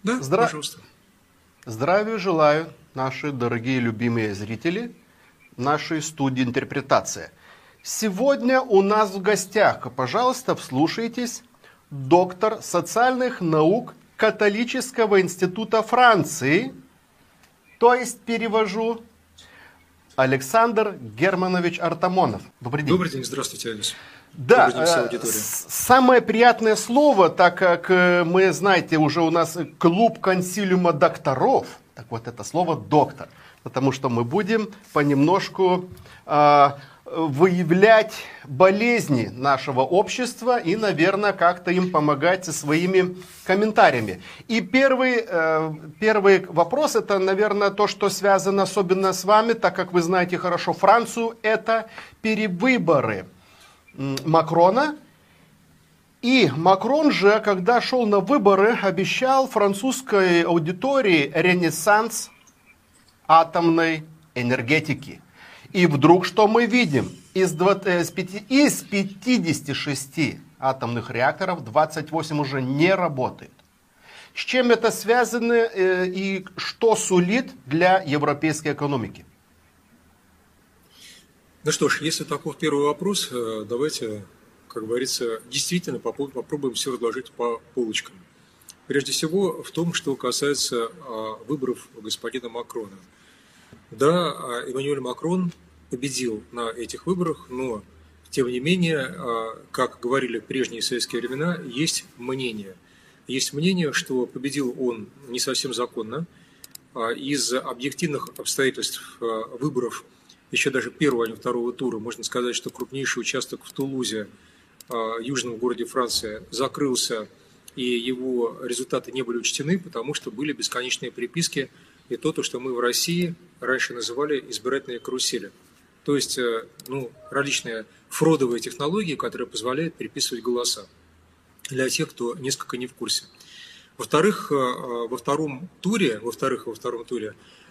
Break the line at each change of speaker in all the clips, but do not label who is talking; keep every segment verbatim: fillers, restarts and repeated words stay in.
Да,
Здра...
пожалуйста.
Здравия желаю, наши дорогие любимые зрители нашей студии «Интерпретация». Сегодня у нас в гостях, пожалуйста, вслушайтесь, доктор социальных наук Католического института Франции, то есть перевожу, Александр Германович Артамонов. Добрый день.
Добрый день, здравствуйте, Алис.
Да,
Добрый день, вся аудитория.
Самое приятное слово, так как мы, знаете, уже у нас клуб консилиума докторов, так вот это слово «доктор», потому что мы будем понемножку э, выявлять болезни нашего общества и, наверное, как-то им помогать со своими комментариями. И первый, э, первый вопрос, это, наверное, то, что связано особенно с вами, так как вы знаете хорошо Францию, это перевыборы Макрона. И Макрон же, когда шел на выборы, обещал французской аудитории ренессанс атомной энергетики. И вдруг что мы видим? Из, из пятидесяти шести атомных реакторов двадцать восемь уже не работает. С чем это связано и что сулит для европейской экономики?
Ну что ж, если таков первый вопрос, давайте, как говорится, действительно попробуем все разложить по полочкам. Прежде всего, в том, что касается выборов господина Макрона. Да, Эммануэль Макрон победил на этих выборах, но, тем не менее, как говорили в прежние советские времена, есть мнение. Есть мнение, что победил он не совсем законно. Из объективных обстоятельств выборов, еще даже первого, а не второго тура, можно сказать, что крупнейший участок в Тулузе, южном городе Франции, закрылся, и его результаты не были учтены, потому что были бесконечные приписки и то, что мы в России раньше называли избирательные карусели. То есть, ну, различные фродовые технологии, которые позволяют переписывать голоса для тех, кто несколько не в курсе. Во-вторых, во втором туре, во-вторых, во втором туре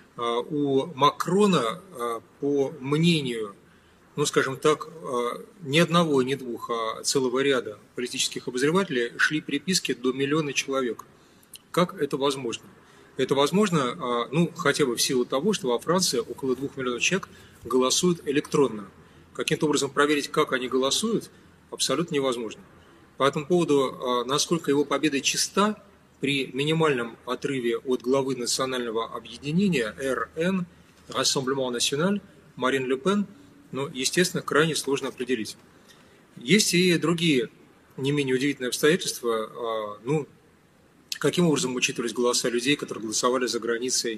у Макрона, по мнению, ну, скажем так, ни одного, ни двух, а целого ряда политических обозревателей шли переписки до миллиона человек. Как это возможно? Это возможно, ну, хотя бы в силу того, что во Франции около двух миллионов человек голосуют электронно. Каким-то образом проверить, как они голосуют, абсолютно невозможно. По этому поводу, насколько его победа чиста, при минимальном отрыве от главы национального объединения эр эн, Rassemblement National, Марин Ле Пен, ну, естественно, крайне сложно определить. Есть и другие не менее удивительные обстоятельства. Ну, каким образом учитывались голоса людей, которые голосовали за границей.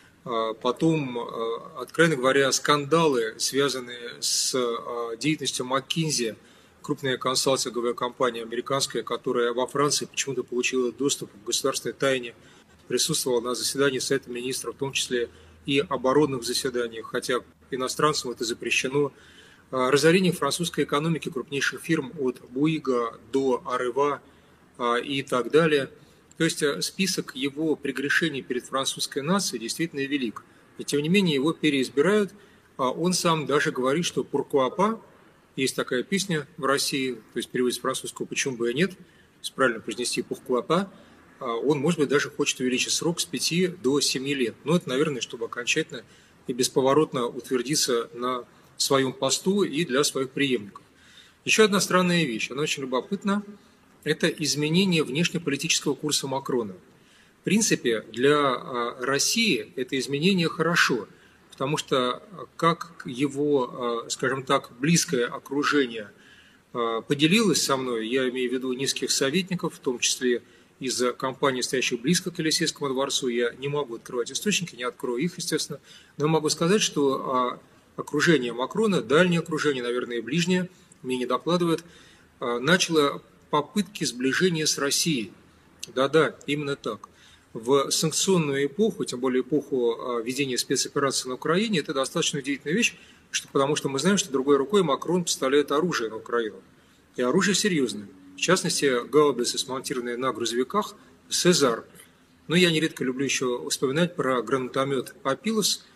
Потом, откровенно говоря, скандалы, связанные с деятельностью McKinsey, крупная консалтинговая компания американская, которая во Франции почему-то получила доступ к государственной тайне, присутствовала на заседании Совета Министров, в том числе и оборонных заседаниях, хотя иностранцам это запрещено. Разорение французской экономики крупнейших фирм от Буига до Арева и так далее. То есть список его прегрешений перед французской нацией действительно велик. И тем не менее его переизбирают. Он сам даже говорит, что «pourquoi pas», есть такая песня в России, то есть переводится с французского «почему бы и нет», если правильно произнести «pourquoi pas», он, может быть, даже хочет увеличить срок с пяти до семи лет. Но это, наверное, чтобы окончательно и бесповоротно утвердиться на своем посту и для своих преемников. Еще одна странная вещь, она очень любопытна, это изменение внешнеполитического курса Макрона. В принципе, для России это изменение хорошо, потому что как его, скажем так, близкое окружение поделилось со мной, я имею в виду низких советников, в том числе из компаний, стоящих близко к Елисейскому дворцу, я не могу открывать источники, не открою их, естественно, но могу сказать, что окружение Макрона, дальнее окружение, наверное, и ближнее, мне не докладывают, начало попытки сближения с Россией. Да-да, именно так. В санкционную эпоху, тем более эпоху ведения спецоперации на Украине, это достаточно удивительная вещь, что, потому что мы знаем, что другой рукой Макрон поставляет оружие на Украину. И оружие серьезное. В частности, гаубицы, смонтированные на грузовиках «Сезар». Но я нередко люблю еще вспоминать про гранатомет «Апилос»,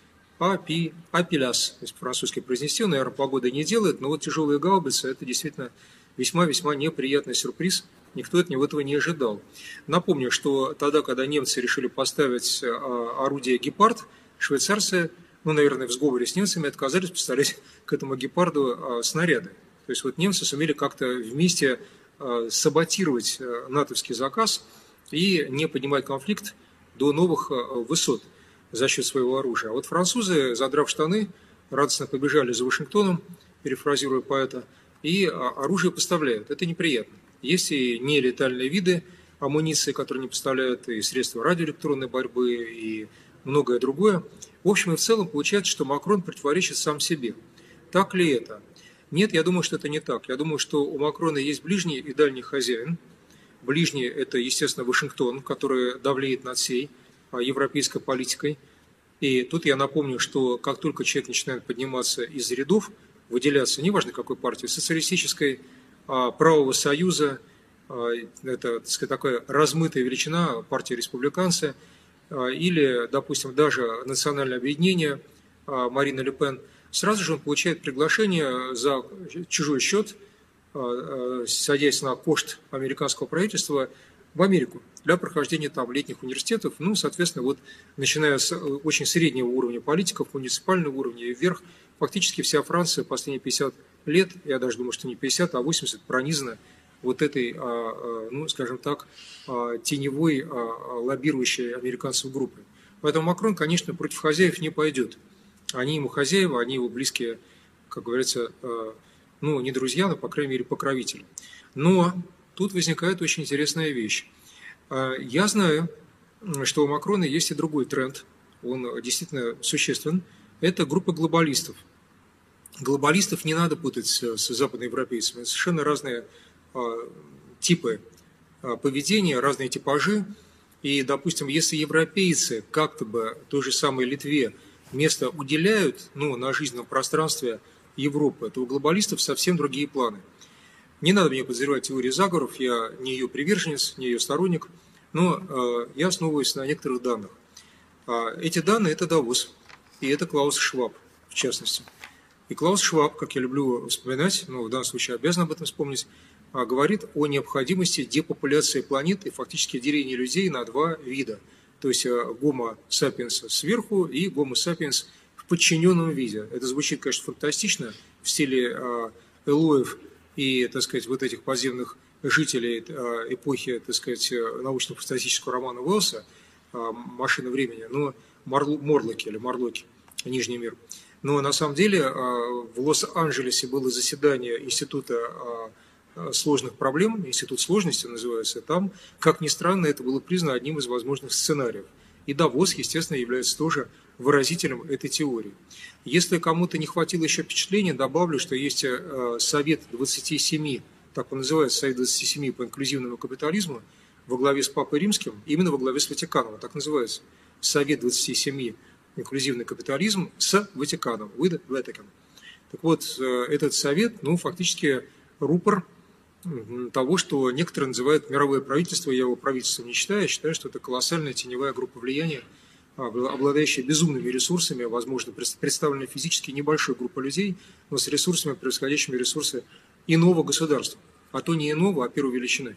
«Апи», «Апиляс», то есть по-французски произнести, он, наверное, погоды не делает, но вот тяжелые гаубицы – это действительно весьма-весьма неприятный сюрприз. Никто от него этого не ожидал. Напомню, что тогда, когда немцы решили поставить орудие «Гепард», швейцарцы, ну, наверное, в сговоре с немцами, отказались поставлять к этому «Гепарду» снаряды. То есть вот немцы сумели как-то вместе саботировать натовский заказ и не поднимать конфликт до новых высот за счет своего оружия. А вот французы, задрав штаны, радостно побежали за Вашингтоном, перефразируя поэта, и оружие поставляют. Это неприятно. Есть и нелетальные виды амуниции, которые не поставляют, и средства радиоэлектронной борьбы, и многое другое. В общем и в целом получается, что Макрон противоречит сам себе. Так ли это? Нет, я думаю, что это не так. Я думаю, что у Макрона есть ближний и дальний хозяин. Ближний – это, естественно, Вашингтон, который давлеет над всей европейской политикой. И тут я напомню, что как только человек начинает подниматься из рядов, выделяться, неважно какой партии, социалистической, правого союза, это, так сказать, такая размытая величина, партия республиканцы, или, допустим, даже национальное объединение Марина Ле Пен, сразу же он получает приглашение за чужой счет, садясь на кошт американского правительства, в Америку для прохождения там летних университетов, ну, соответственно, вот начиная с очень среднего уровня политиков, муниципального уровня и вверх, фактически вся Франция последние пятьдесят лет, я даже думаю, что не пятьдесят, а восемьдесят, пронизана вот этой, ну, скажем так, теневой лоббирующей американцев группой. Поэтому Макрон, конечно, против хозяев не пойдет. Они ему хозяева, они его близкие, как говорится, ну, не друзья, но, по крайней мере, покровители. Но тут возникает очень интересная вещь. Я знаю, что у Макрона есть и другой тренд, он действительно существен, это группа глобалистов. Глобалистов не надо путать с западноевропейцами, это совершенно разные типы поведения, разные типажи. И, допустим, если европейцы как-то бы той же самой Литве место уделяют, ну, на жизненном пространстве Европы, то у глобалистов совсем другие планы. Не надо мне подозревать теории заговоров, я не ее приверженец, не ее сторонник, но э, я основываюсь на некоторых данных. А эти данные – это Давос, и это Клаус Шваб, в частности. И Клаус Шваб, как я люблю вспоминать, но в данном случае обязан об этом вспомнить, говорит о необходимости депопуляции планет и фактически деления людей на два вида. То есть гомо сапиенс сверху и гомо сапиенс в подчиненном виде. Это звучит, конечно, фантастично в стиле Элоев и, так сказать, вот этих подземных жителей эпохи, так сказать, научно-фантастического романа Уэллса «Машина времени», но Морлоки или Морлоки, Нижний мир. Но на самом деле в Лос-Анджелесе было заседание Института сложных проблем, Институт сложности называется, там, как ни странно, это было признано одним из возможных сценариев. И Давос, естественно, является тоже выразителем этой теории. Если кому-то не хватило еще впечатления, добавлю, что есть Совет двадцати семи, так он называется, Совет двадцати семи по инклюзивному капитализму, во главе с Папой Римским, именно во главе с Ватиканом, так называется, Совет двадцати семи инклюзивный капитализм с Ватиканом, with Vatican. Так вот, этот совет, ну, фактически рупор того, что некоторые называют мировое правительство, я его правительством не считаю, я считаю, что это колоссальная теневая группа влияния, обладающая безумными ресурсами, возможно, представленная физически небольшой группой людей, но с ресурсами, превосходящими ресурсы иного государства, а то не иного, а первой величины.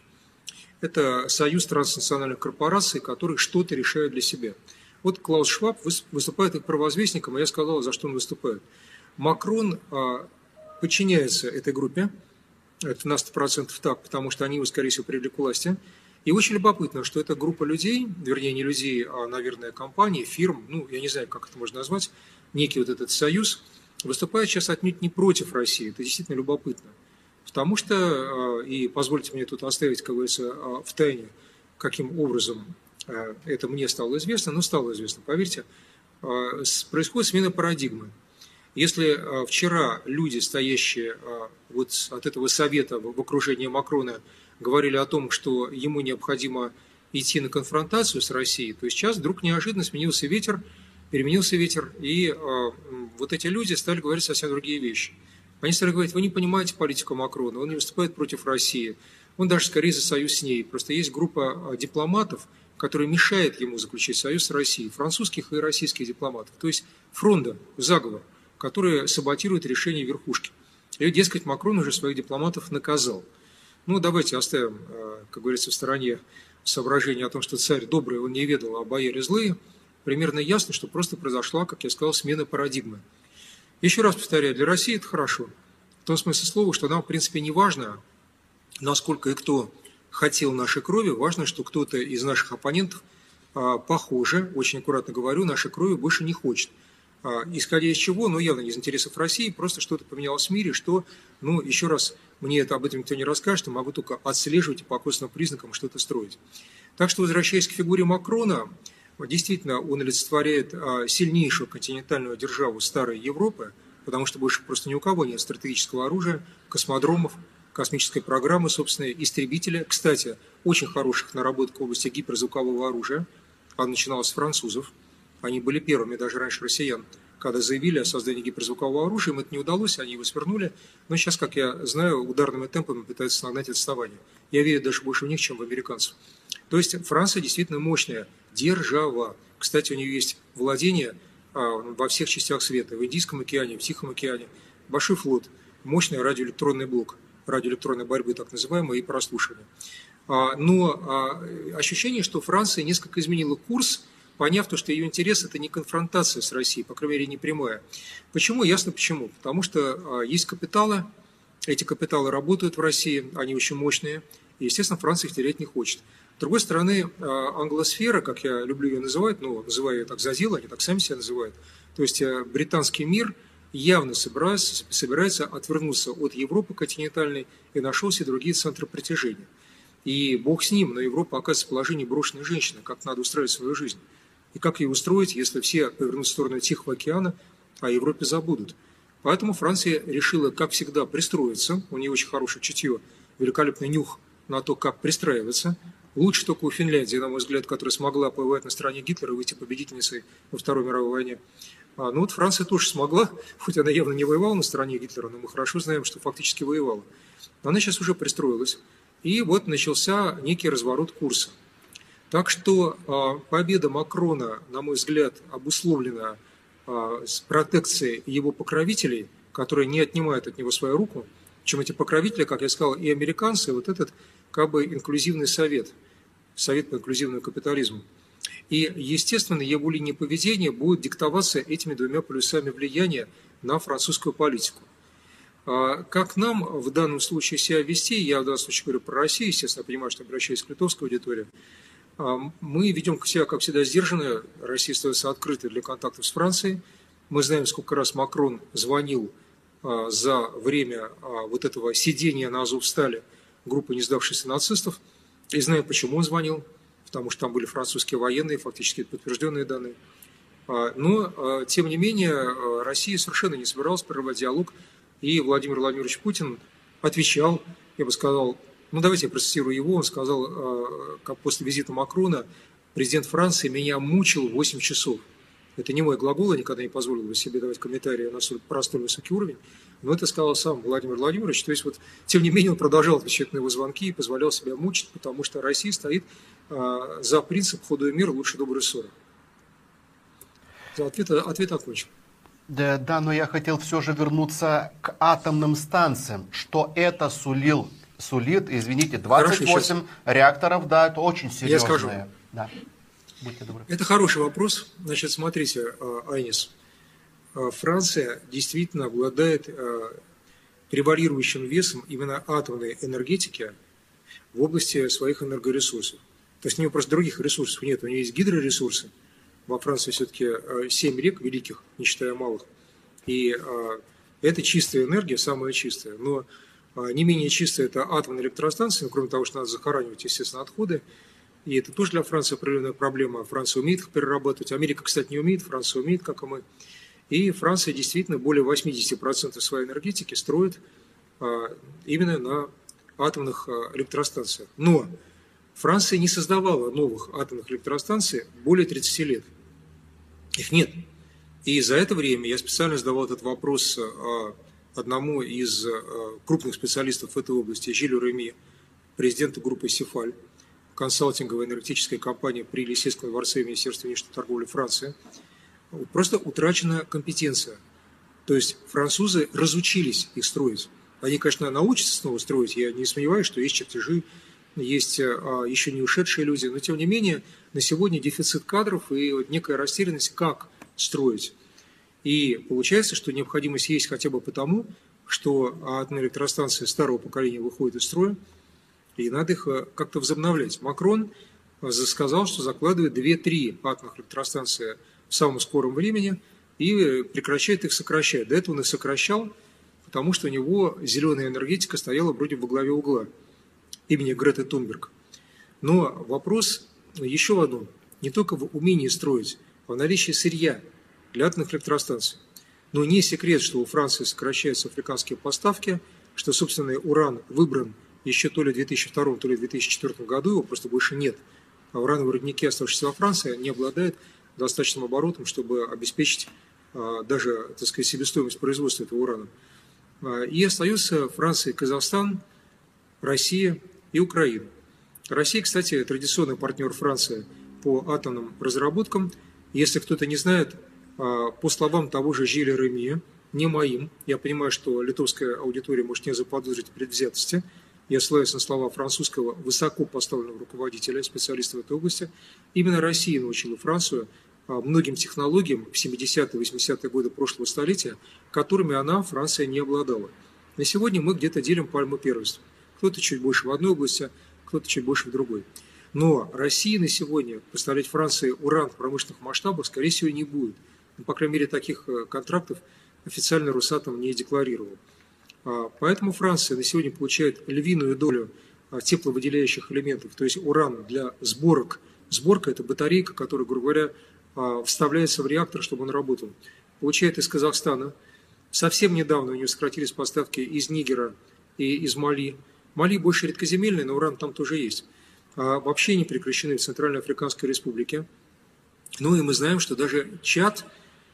Это союз транснациональных корпораций, которые что-то решают для себя. Вот Клаус Шваб выступает как провозвестником, и я сказал, за что он выступает. Макрон подчиняется этой группе, это на сто процентов так, потому что они его, скорее всего, привели к власти. И очень любопытно, что эта группа людей, вернее, не людей, а, наверное, компаний, фирм, ну, я не знаю, как это можно назвать, некий вот этот союз, выступает сейчас отнюдь не против России. Это действительно любопытно. Потому что, и позвольте мне тут оставить, как говорится, в тайне, каким образом это мне стало известно, но стало известно, поверьте, происходит смена парадигмы. Если вчера люди, стоящие вот от этого совета в окружении Макрона, говорили о том, что ему необходимо идти на конфронтацию с Россией, то сейчас вдруг неожиданно сменился ветер, переменился ветер, и вот эти люди стали говорить совсем другие вещи. Они стали говорить: вы не понимаете политику Макрона, он не выступает против России, он даже скорее за союз с ней. Просто есть группа дипломатов, которые мешают ему заключить союз с Россией, французских и российских дипломатов. То есть фронда, заговор, которые саботируют решение верхушки. И, дескать, Макрон уже своих дипломатов наказал. Ну, давайте оставим, как говорится, в стороне соображение о том, что царь добрый, он не ведал, а бояре злые. Примерно ясно, что просто произошла, как я сказал, смена парадигмы. Еще раз повторяю, для России это хорошо. В том смысле слова, что нам, в принципе, не важно, насколько и кто хотел нашей крови, важно, что кто-то из наших оппонентов, похоже, очень аккуратно говорю, нашей крови больше не хочет. Исходя из чего, ну, явно не из интересов России, просто что-то поменялось в мире, что, ну, еще раз, мне это об этом никто не расскажет, я могу только отслеживать и по косвенным признакам что-то строить. Так что, возвращаясь к фигуре Макрона, действительно, он олицетворяет сильнейшую континентальную державу старой Европы, потому что больше просто ни у кого нет стратегического оружия, космодромов, космической программы, собственно, истребителя. Кстати, очень хороших наработок в области гиперзвукового оружия. Она начиналась с французов. Они были первыми, даже раньше россиян, когда заявили о создании гиперзвукового оружия. Им это не удалось, они его свернули. Но сейчас, как я знаю, ударными темпами пытаются нагнать отставание. Я верю даже больше в них, чем в американцев. То есть Франция действительно мощная держава. Кстати, у нее есть владение во всех частях света. В Индийском океане, в Тихом океане. Большой флот, мощный радиоэлектронный блок, радиоэлектронной борьбы так называемой и прослушивания. Но ощущение, что Франция несколько изменила курс, поняв то, что ее интерес – это не конфронтация с Россией, по крайней мере, не прямая. Почему? Ясно почему. Потому что есть капиталы, эти капиталы работают в России, они очень мощные, и, естественно, Франция их терять не хочет. С другой стороны, англосфера, как я люблю ее называть, ну, называю ее так за дело, они так сами себя называют, то есть британский мир явно собирается, собирается отвернуться от Европы континентальной и нашел себе другие центры притяжения. И бог с ним, но Европа оказывается в положении брошенной женщины, как надо устроить свою жизнь. И как ее устроить, если все повернут в сторону Тихого океана, а о Европе забудут. Поэтому Франция решила, как всегда, пристроиться. У нее очень хорошее чутье, великолепный нюх на то, как пристраиваться. Лучше только у Финляндии, на мой взгляд, которая смогла повоевать на стороне Гитлера и выйти победительницей во Второй мировой войне. А, ну вот Франция тоже смогла, хоть она явно не воевала на стороне Гитлера, но мы хорошо знаем, что фактически воевала. Но она сейчас уже пристроилась. И вот начался некий разворот курса. Так что а, победа Макрона, на мой взгляд, обусловлена а, с протекцией его покровителей, которые не отнимают от него свою руку, чем эти покровители, как я сказал, и американцы, вот этот как бы инклюзивный совет, совет по инклюзивному капитализму. И, естественно, его линия поведения будет диктоваться этими двумя полюсами влияния на французскую политику. Как нам в данном случае себя вести, я в данном случае говорю про Россию, естественно, я понимаю, что обращаюсь к литовской аудитории, мы ведем себя, как всегда, сдержанно, Россия остается открытой для контактов с Францией. Мы знаем, сколько раз Макрон звонил за время вот этого сидения на Азовстале группы не сдавшихся нацистов, и знаем, почему он звонил, потому что там были французские военные, фактически подтвержденные данные. Но, тем не менее, Россия совершенно не собиралась прерывать диалог, и Владимир Владимирович Путин отвечал, я бы сказал, ну давайте я процитирую его, он сказал, как после визита Макрона, президент Франции меня мучил восемь часов. Это не мой глагол, я никогда не позволил бы себе давать комментарии на простой высокий уровень, но это сказал сам Владимир Владимирович. То есть, вот, тем не менее, он продолжал отвечать на его звонки и позволял себя мучить, потому что Россия стоит а, за принцип «худой мир лучше доброй ссоры». Ответ, ответ окончен.
Да, да, но я хотел все же вернуться к атомным станциям. Что это сулил, сулит, извините, двадцать восемь Хорошо, реакторов, да, это очень серьезное. Я скажу. Да. Будьте добры.
Это хороший вопрос. Значит, смотрите, Айнис, Франция действительно обладает превалирующим весом именно атомной энергетики в области своих энергоресурсов. То есть у нее просто других ресурсов нет. У нее есть гидроресурсы. Во Франции все-таки семь рек великих, не считая малых. И это чистая энергия, самая чистая. Но не менее чистая это атомная электростанция, кроме того, что надо захоранивать, естественно, отходы. И это тоже для Франции определенная проблема. Франция умеет их перерабатывать. Америка, кстати, не умеет, Франция умеет, как и мы. И Франция действительно более восемьдесят процентов своей энергетики строит именно на атомных электростанциях. Но Франция не создавала новых атомных электростанций более тридцати лет. Их нет. И за это время я специально задавал этот вопрос одному из крупных специалистов в этой области, Жилю Реми, президенту группы «Сифаль», консалтинговая энергетическая компания при Елисейском дворце Министерства внешней торговли Франции. Просто утрачена компетенция. То есть французы разучились их строить. Они, конечно, научатся снова строить, я не сомневаюсь, что есть чертежи, есть а, еще не ушедшие люди, но тем не менее на сегодня дефицит кадров и вот некая растерянность, как строить. И получается, что необходимость есть хотя бы потому, что атомные электростанции старого поколения выходят из строя, и надо их как-то возобновлять. Макрон сказал, что закладывает две-три атомных электростанции в самом скором времени и прекращает их сокращать. До этого он их сокращал, потому что у него зеленая энергетика стояла вроде во главе угла имени Греты Тунберг. Но вопрос еще в одном. Не только в умении строить, а в наличии сырья для атомных электростанций. Но не секрет, что у Франции сокращаются африканские поставки, что собственный уран выбран еще то ли в две тысячи втором, то ли в две тысячи четвёртом году, его просто больше нет. А урановые рудники, оставшиеся во Франции, не обладают достаточным оборотом, чтобы обеспечить а, даже, так сказать, себестоимость производства этого урана. А, и остаются Франция, Казахстан, Россия и Украина. Россия, кстати, традиционный партнер Франции по атомным разработкам. Если кто-то не знает, по словам того же Жиля Реми, не моим, я понимаю, что литовская аудитория может не заподозрить предвзятости, я ссылаюсь на слова французского высоко поставленного руководителя, специалиста в этой области, именно Россия научила Францию многим технологиям в семидесятые, восьмидесятые годы прошлого столетия, которыми она, Франция, не обладала. На сегодня мы где-то делим пальму первенства. Кто-то чуть больше в одной области, кто-то чуть больше в другой. Но Россия на сегодня поставлять Франции уран в промышленных масштабах, скорее всего, не будет. Ну, по крайней мере, таких контрактов официально Росатом не декларировал. Поэтому Франция на сегодня получает львиную долю тепловыделяющих элементов, то есть уран для сборок. Сборка – это батарейка, которая, грубо говоря, вставляется в реактор, чтобы он работал. Получает из Казахстана. Совсем недавно у нее сократились поставки из Нигера и из Мали. Мали больше редкоземельный, но уран там тоже есть. А вообще не прекращены в Центральной Африканской Республике. Ну и мы знаем, что даже Чад,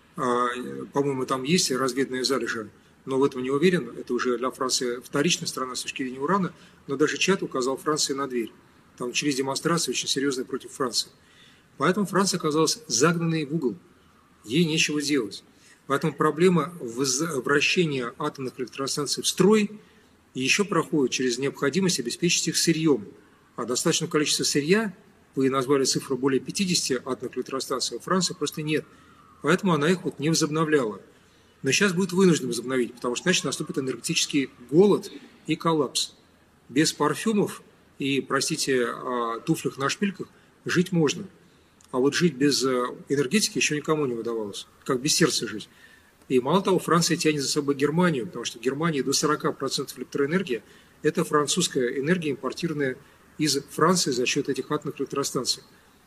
по-моему, там есть разведные залежи, но в этом не уверен, это уже для Франции вторичная страна с точки зрения урана, но даже Чад указал Франции на дверь. Там начались демонстрации очень серьезные против Франции. Поэтому Франция оказалась загнанной в угол. Ей нечего делать. Поэтому проблема возвращения атомных электростанций в строй еще проходит через необходимость обеспечить их сырьем. А достаточное количество сырья, вы назвали цифру более пятидесяти атомных электростанций, у Франции просто нет. Поэтому она их вот не возобновляла. Но сейчас будет вынуждена возобновить, потому что иначе наступит энергетический голод и коллапс. Без парфюмов и, простите, туфлях на шпильках жить можно. А вот жить без энергетики еще никому не удавалось. Как без сердца жить. И мало того, Франция тянет за собой Германию, потому что в Германии до сорока процентов электроэнергии – это французская энергия, импортированная из Франции за счет этих атомных электростанций.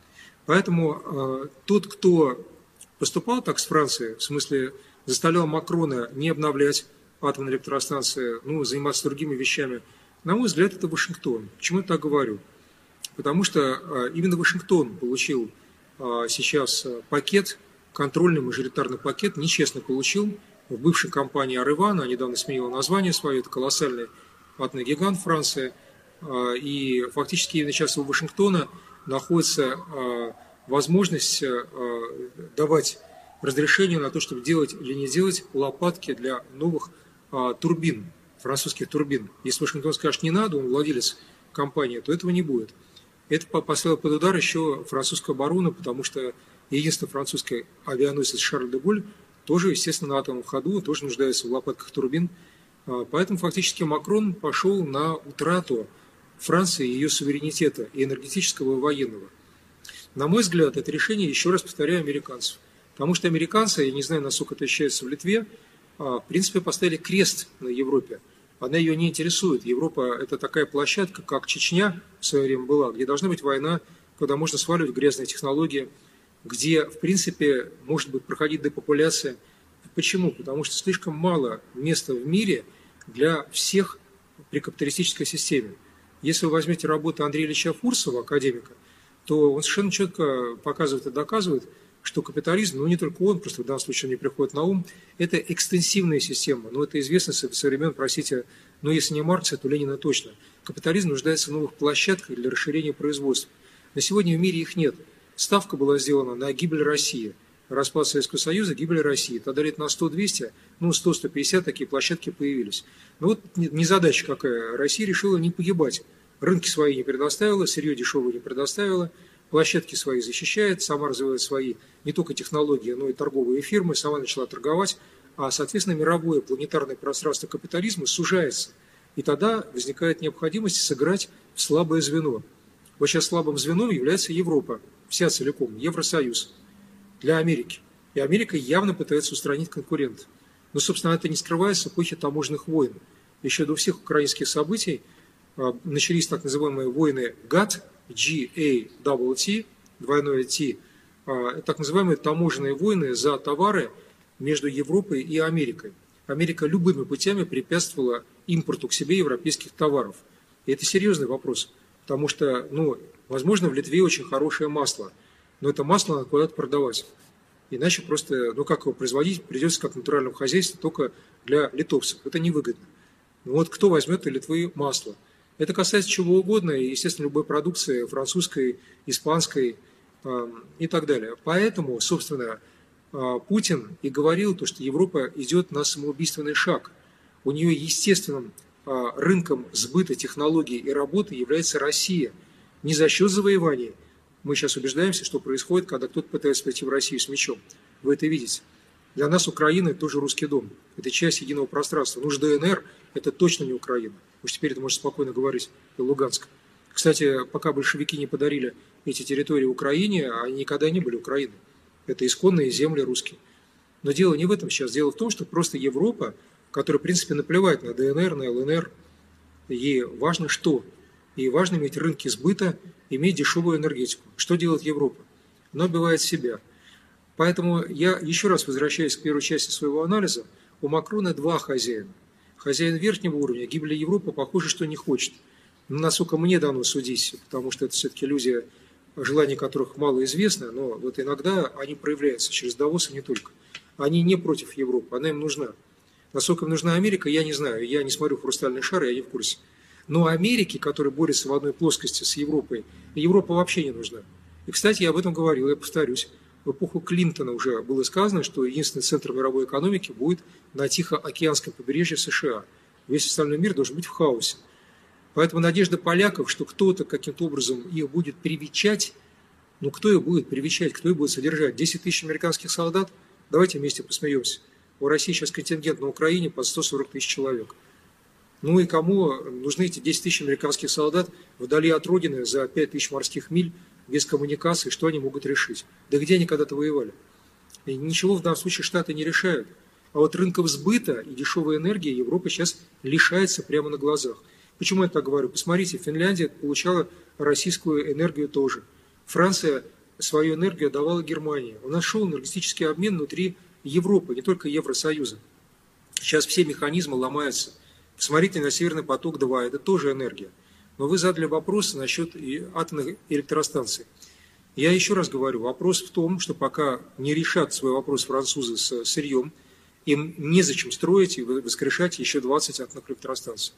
Поэтому э, тот, кто поступал так с Францией, в смысле заставлял Макрона не обновлять атомные электростанции, ну, заниматься другими вещами, на мой взгляд, это Вашингтон. Почему я так говорю? Потому что э, именно Вашингтон получил э, сейчас пакет, контрольный мажоритарный пакет, нечестно получил в бывшей компании Ареван, она недавно сменила название свое, это колоссальный атомный гигант Франции. И фактически именно сейчас у Вашингтона находится возможность давать разрешение на то, чтобы делать или не делать лопатки для новых турбин, французских турбин. Если Вашингтон скажет не надо, он владелец компании, то этого не будет. Это поставило под удар еще французскую оборону, потому что единственный французский авианосец Шарль де Голль тоже, естественно, на атомном ходу, тоже нуждается в лопатках турбин. Поэтому фактически Макрон пошел на утрату Франции, ее суверенитета и энергетического, и военного. На мой взгляд, это решение, еще раз повторяю, американцев. Потому что американцы, я не знаю, насколько это ощущается в Литве, в принципе, поставили крест на Европе. Она ее не интересует. Европа – это такая площадка, как Чечня в свое время была, где должна быть война, куда можно сваливать грязные технологии, где, в принципе, может быть проходить депопуляция. Почему? Потому что слишком мало места в мире для всех при капиталистической системе. Если вы возьмете работу Андрея Ильича Фурсова, академика, то он совершенно четко показывает и доказывает, что капитализм, ну не только он, просто в данном случае он не приходит на ум, это экстенсивная система. Но это известно со времен, простите, ну если не Маркса, то Ленина точно. Капитализм нуждается в новых площадках для расширения производства. На сегодня в мире их нет. Ставка была сделана на гибель России. распад Советского Союза, гибель России. Тогда лет на сто-двести, ну сто - сто пятьдесят такие площадки появились. Но вот незадача какая. Россия решила не погибать. Рынки свои не предоставила, сырье дешевое не предоставила, площадки свои защищает, сама развивает свои не только технологии, но и торговые фирмы, сама начала торговать, а, соответственно, мировое планетарное пространство капитализма сужается. И тогда возникает необходимость сыграть в слабое звено. Вот сейчас слабым звеном является Европа, вся целиком, Евросоюз для Америки. И Америка явно пытается устранить конкурентов. Но, собственно, это не скрывается с эпохи таможенных войн. Еще до всех украинских событий начались так называемые войны гат, G-A-T-T, двойное T, так называемые таможенные войны за товары между Европой и Америкой. Америка любыми путями препятствовала импорту к себе европейских товаров. И это серьезный вопрос, потому что, ну, возможно, в Литве очень хорошее масло, но это масло надо куда-то продавать. Иначе просто, ну как его производить, придется как в натуральном хозяйстве, только для литовцев. Это невыгодно. Ну вот кто возьмет из Литвы масло? Это касается чего угодно, и, естественно, любой продукции, французской, испанской э, и так далее. Поэтому, собственно, э, Путин и говорил, то, что Европа идет на самоубийственный шаг. У нее естественным э, рынком сбыта технологий и работы является Россия. Не за счет завоеваний. Мы сейчас убеждаемся, что происходит, когда кто-то пытается прийти в Россию с мечом. Вы это видите. Для нас Украина – это тоже русский дом. Это часть единого пространства. Ну, ДНР – это точно не Украина. Уж теперь это можно спокойно говорить. И Луганск. Кстати, пока большевики не подарили эти территории Украине, они никогда не были Украиной. Это исконные земли русские. Но дело не в этом сейчас. Дело в том, что просто Европа, которая, в принципе, наплевать на ДНР, на ЛНР, ей важно что? Ей важно иметь рынки сбыта, иметь дешевую энергетику. Что делает Европа? Она убивает себя. Поэтому я еще раз возвращаюсь к первой части своего анализа. У Макрона два хозяина. Хозяин верхнего уровня гибели Европы, похоже, что не хочет. Но насколько мне дано судить, потому что это все-таки люди, желания которых мало известно, но вот иногда они проявляются через Давос и не только. Они не против Европы, она им нужна. Насколько им нужна Америка, я не знаю. Я не смотрю «Хрустальный шар», я не в курсе. Но Америке, которая борется в одной плоскости с Европой, Европа вообще не нужна. И, кстати, я об этом говорил, я повторюсь. В эпоху Клинтона уже было сказано, что единственный центр мировой экономики будет на Тихоокеанском побережье США. Весь остальной мир должен быть в хаосе. Поэтому надежда поляков, что кто-то каким-то образом их будет привечать, ну кто их будет привечать, кто их будет содержать? десять тысяч американских солдат? Давайте вместе посмеемся. У России сейчас контингент на Украине под сто сорок тысяч человек. Ну и кому нужны эти десять тысяч американских солдат вдали от родины за пять тысяч морских миль, без коммуникации, что они могут решить? Да где они когда-то воевали? И ничего в данном случае Штаты не решают. А вот рынков сбыта и дешевой энергии Европа сейчас лишается прямо на глазах. Почему я так говорю? Посмотрите, Финляндия получала российскую энергию тоже. Франция свою энергию давала Германии. У нас шел энергетический обмен внутри Европы, не только Евросоюза. Сейчас все механизмы ломаются. Посмотрите на Северный поток-два, это тоже энергия. Но вы задали вопрос насчет атомных электростанций. Я еще раз говорю, вопрос в том, что пока не решат свой вопрос французы с сырьем, им незачем строить и воскрешать еще двадцать атомных электростанций.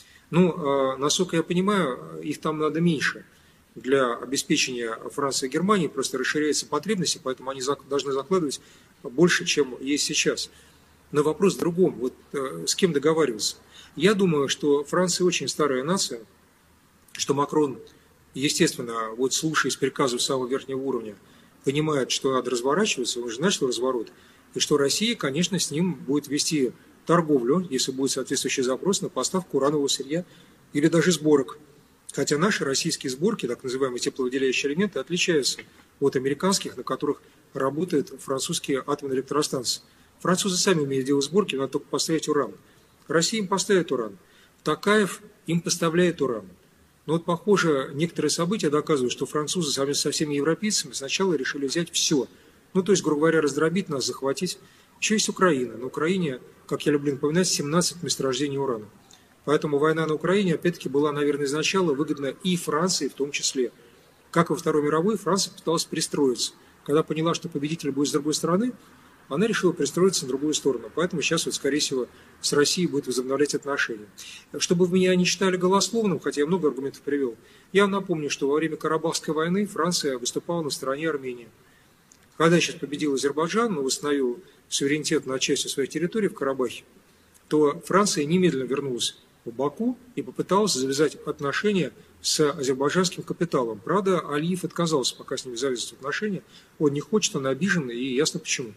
Ну, насколько я понимаю, их там надо меньше для обеспечения Франции и Германии, просто расширяются потребности, поэтому они должны закладывать больше, чем есть сейчас. Но вопрос в другом, вот с кем договариваться. Я думаю, что Франция очень старая нация, что Макрон, естественно, вот слушаясь приказов самого верхнего уровня, понимает, что надо разворачиваться, он же начал разворот, и что Россия, конечно, с ним будет вести торговлю, если будет соответствующий запрос на поставку уранового сырья или даже сборок. Хотя наши российские сборки, так называемые тепловыделяющие элементы, отличаются от американских, на которых работают французские атомные электростанции. Французы сами умеют делать сборки, надо только поставить уран. Россия им поставит уран. Токаев им поставляет уран. Но вот, похоже, некоторые события доказывают, что французы сами со всеми европейцами сначала решили взять все. Ну, то есть, грубо говоря, раздробить нас, захватить. Еще есть Украина. На Украине, как я люблю напоминать, семнадцать месторождений урана. Поэтому война на Украине, опять-таки, была, наверное, изначально выгодна и Франции в том числе. Как во Второй мировой, Франция пыталась пристроиться. Когда поняла, что победитель будет с другой стороны, она решила пристроиться на другую сторону. Поэтому сейчас, вот, скорее всего, с Россией будет возобновлять отношения. Чтобы вы меня не считали голословным, хотя я много аргументов привел, я напомню, что во время Карабахской войны Франция выступала на стороне Армении. Когда сейчас победил Азербайджан, но восстановил суверенитет над частью своих территорий в Карабахе, то Франция немедленно вернулась в Баку и попыталась завязать отношения с азербайджанским капиталом. Правда, Алиев отказался пока с ними завязывать отношения. Он не хочет, он обижен, и ясно почему.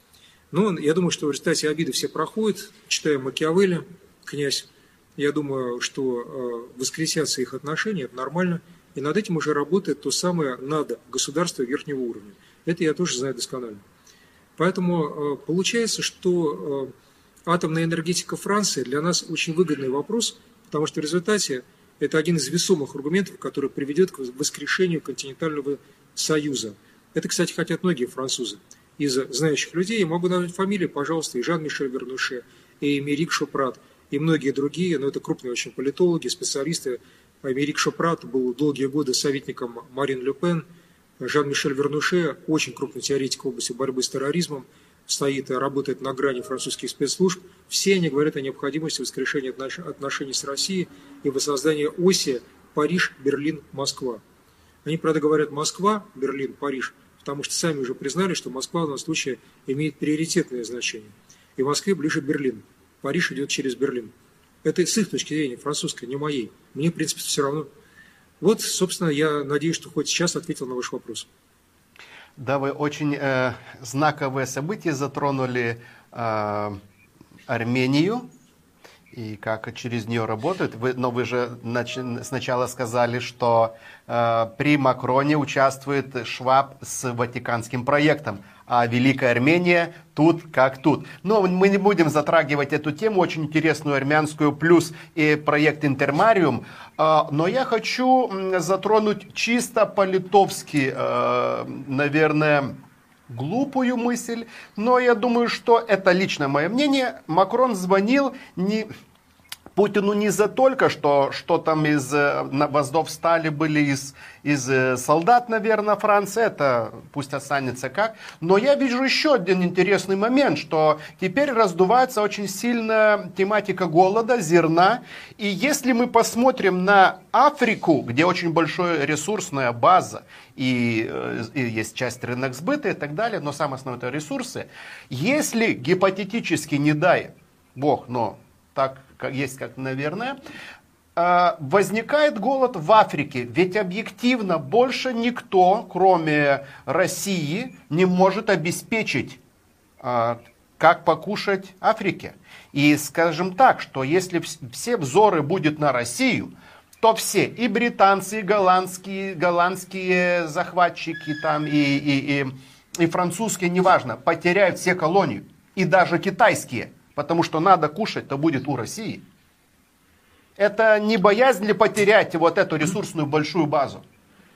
Но я думаю, что в результате обиды все проходят. Читаем Макиавелли, князь. Я думаю, что воскресятся их отношения, это нормально. И над этим уже работает то самое надо государство верхнего уровня. Это я тоже знаю досконально. Поэтому получается, что атомная энергетика Франции для нас очень выгодный вопрос, потому что в результате это один из весомых аргументов, который приведет к воскрешению континентального союза. Это, кстати, хотят многие французы. Из знающих людей я могу назвать фамилии, пожалуйста, и Жан-Мишель Вернуше, и Эмерик Шопрат, и многие другие, но это крупные очень политологи, специалисты. Эмерик Шопрат был долгие годы советником Марин Ле Пен. Жан-Мишель Вернуше, очень крупный теоретик в области борьбы с терроризмом, стоит и работает на грани французских спецслужб. Все они говорят о необходимости воскрешения отношений с Россией и воссоздания оси Париж-Берлин-Москва. Они, правда, говорят Москва, Берлин, Париж, потому что сами уже признали, что Москва в данном случае имеет приоритетное значение. И в Москве ближе Берлин. Париж идет через Берлин. Это с их точки зрения, французская, не моей. Мне, в принципе, все равно. Вот, собственно, я надеюсь, что хоть сейчас ответил на ваш вопрос.
Да, вы очень э, знаковые события затронули э, Армению и как через нее работают. Вы, но вы же нач, сначала сказали, что э, при Макроне участвует Шваб с Ватиканским проектом, а Великая Армения тут как тут. Но мы не будем затрагивать эту тему, очень интересную армянскую, плюс и проект Интермариум. Но я хочу затронуть чисто по-литовски, наверное, глупую мысль, но я думаю, что это лично мое мнение. Макрон звонил не... Путину не за только, что, что там из воздов стали были из, из солдат, наверное, Франции, это пусть останется как. Но я вижу еще один интересный момент, что теперь раздувается очень сильно тематика голода, зерна. И если мы посмотрим на Африку, где очень большая ресурсная база, и, и есть часть рынок сбыта и так далее, но самое основное это ресурсы, если гипотетически, не дай Бог, но так как есть, как, наверное, возникает голод в Африке. Ведь объективно больше никто, кроме России, не может обеспечить, как покушать Африке. И скажем так, что если все взоры будут на Россию, то все, и британцы, и голландские, голландские захватчики, там, и, и, и, и французские, неважно, потеряют все колонии, и даже китайские. Потому что надо кушать, то будет у России. Это не боязнь ли потерять вот эту ресурсную большую базу?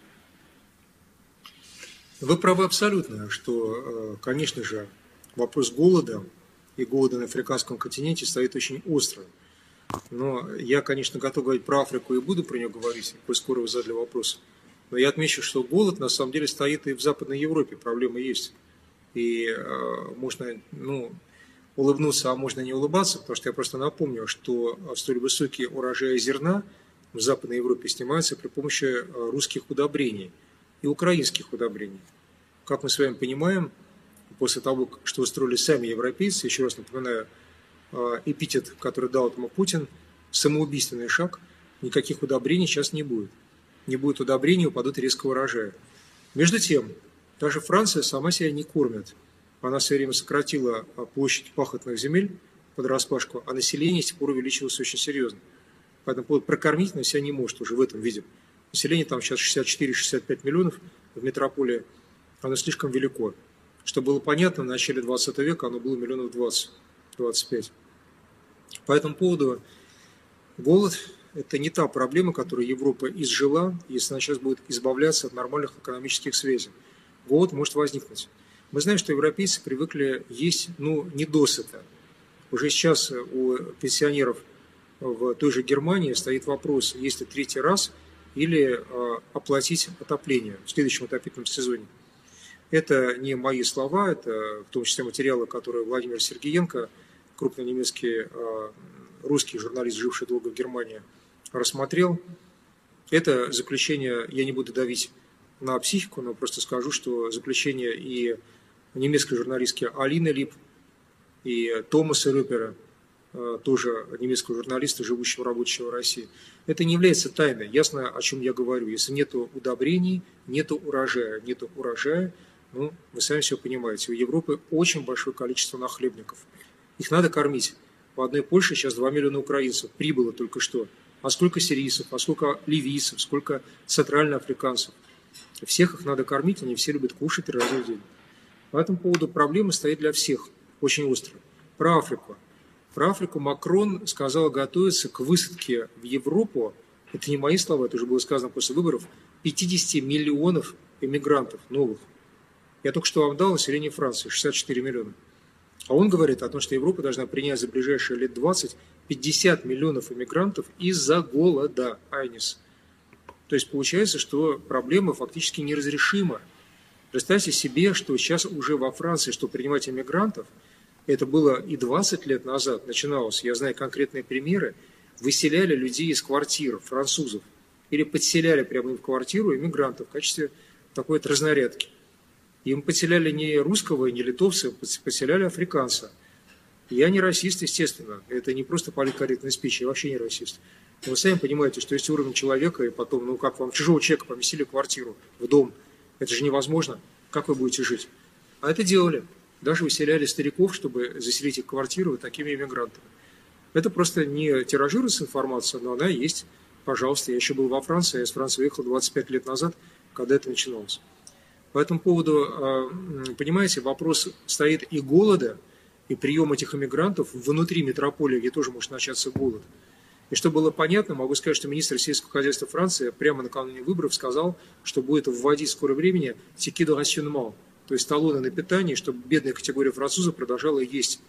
Вы правы абсолютно, что, конечно же, вопрос голода и голода на африканском континенте стоит очень остро. Но я, конечно, готов говорить про Африку и буду про нее говорить, коль скоро вы задали вопрос. Но я отмечу, что голод на самом деле стоит и в Западной Европе, проблемы есть. И э, можно, ну... улыбнуться, а можно не улыбаться, потому что я просто напомню, что столь высокие урожаи зерна в Западной Европе снимаются при помощи русских удобрений и украинских удобрений. Как мы с вами понимаем, после того, что устроили сами европейцы, еще раз напоминаю, эпитет, который дал этому Путин, самоубийственный шаг, никаких удобрений сейчас не будет. Не будет удобрений, упадут резко урожая. Между тем, даже Франция сама себя не кормит. Она в свое время сократила площадь пахотных земель под распашку, а население с тех пор увеличилось очень серьезно. Поэтому прокормить она себя не может уже в этом виде. Население там сейчас шестьдесят четыре - шестьдесят пять миллионов в метрополии, оно слишком велико. Чтобы было понятно, в начале двадцатого века оно было миллионов двадцать - двадцать пять. По этому поводу голод – это не та проблема, которую Европа изжила, если она сейчас будет избавляться от нормальных экономических связей. Голод может возникнуть. Мы знаем, что европейцы привыкли есть, ну, недосыто. Уже сейчас у пенсионеров в той же Германии стоит вопрос, есть ли третий раз или э, оплатить отопление в следующем отопительном сезоне. Это не мои слова, это в том числе материалы, которые Владимир Сергеенко, крупный немецкий э, русский журналист, живший долго в Германии, рассмотрел. Это заключение, я не буду давить на психику, но просто скажу, что заключение и немецкой журналистки Алины Лип и Томаса Рюпера, тоже немецкого журналиста, живущего, рабочего в России. Это не является тайной. Ясно, о чем я говорю. Если нет удобрений, нет урожая. Нет урожая, ну, вы сами все понимаете. У Европы очень большое количество нахлебников. Их надо кормить. В одной Польше сейчас два миллиона украинцев прибыло только что. А сколько сирийцев, а сколько ливийцев, сколько центральноафриканцев. Всех их надо кормить, они все любят кушать три раза в день. По этому поводу проблема стоит для всех, очень остро. Про Африку. Про Африку Макрон сказал готовиться к высадке в Европу, это не мои слова, это уже было сказано после выборов, пятьдесят миллионов эмигрантов новых. Я только что вам дал население Франции, шестьдесят четыре миллиона. А он говорит о том, что Европа должна принять за ближайшие лет двадцать пятьдесят миллионов эмигрантов из-за голода, Айнис. То есть получается, что проблема фактически неразрешима. Представьте себе, что сейчас уже во Франции, чтобы принимать эмигрантов, это было и двадцать лет назад, начиналось, я знаю конкретные примеры, выселяли людей из квартир, французов, или подселяли прямо им в квартиру эмигрантов в качестве такой вот разнарядки. Им подселяли не русского, не литовца, подселяли африканца. Я не расист, естественно, это не просто политкорректный спич, я вообще не расист. Но вы сами понимаете, что есть уровень человека, и потом, ну как вам, чужого человека поместили в квартиру, в дом, это же невозможно, как вы будете жить? А это делали. Даже выселяли стариков, чтобы заселить их квартиру вот такими иммигрантами. Это просто не тиражируется информация, но она есть. Пожалуйста, я еще был во Франции, я из Франции уехал двадцать пять лет назад, когда это начиналось. По этому поводу, понимаете, вопрос стоит и голода, и прием этих иммигрантов внутри метрополии, где тоже может начаться голод. И чтобы было понятно, могу сказать, что министр сельского хозяйства Франции прямо накануне выборов сказал, что будет вводить в скором времени ticket de rationnement, то есть талоны на питание, чтобы бедная категория французов продолжала есть.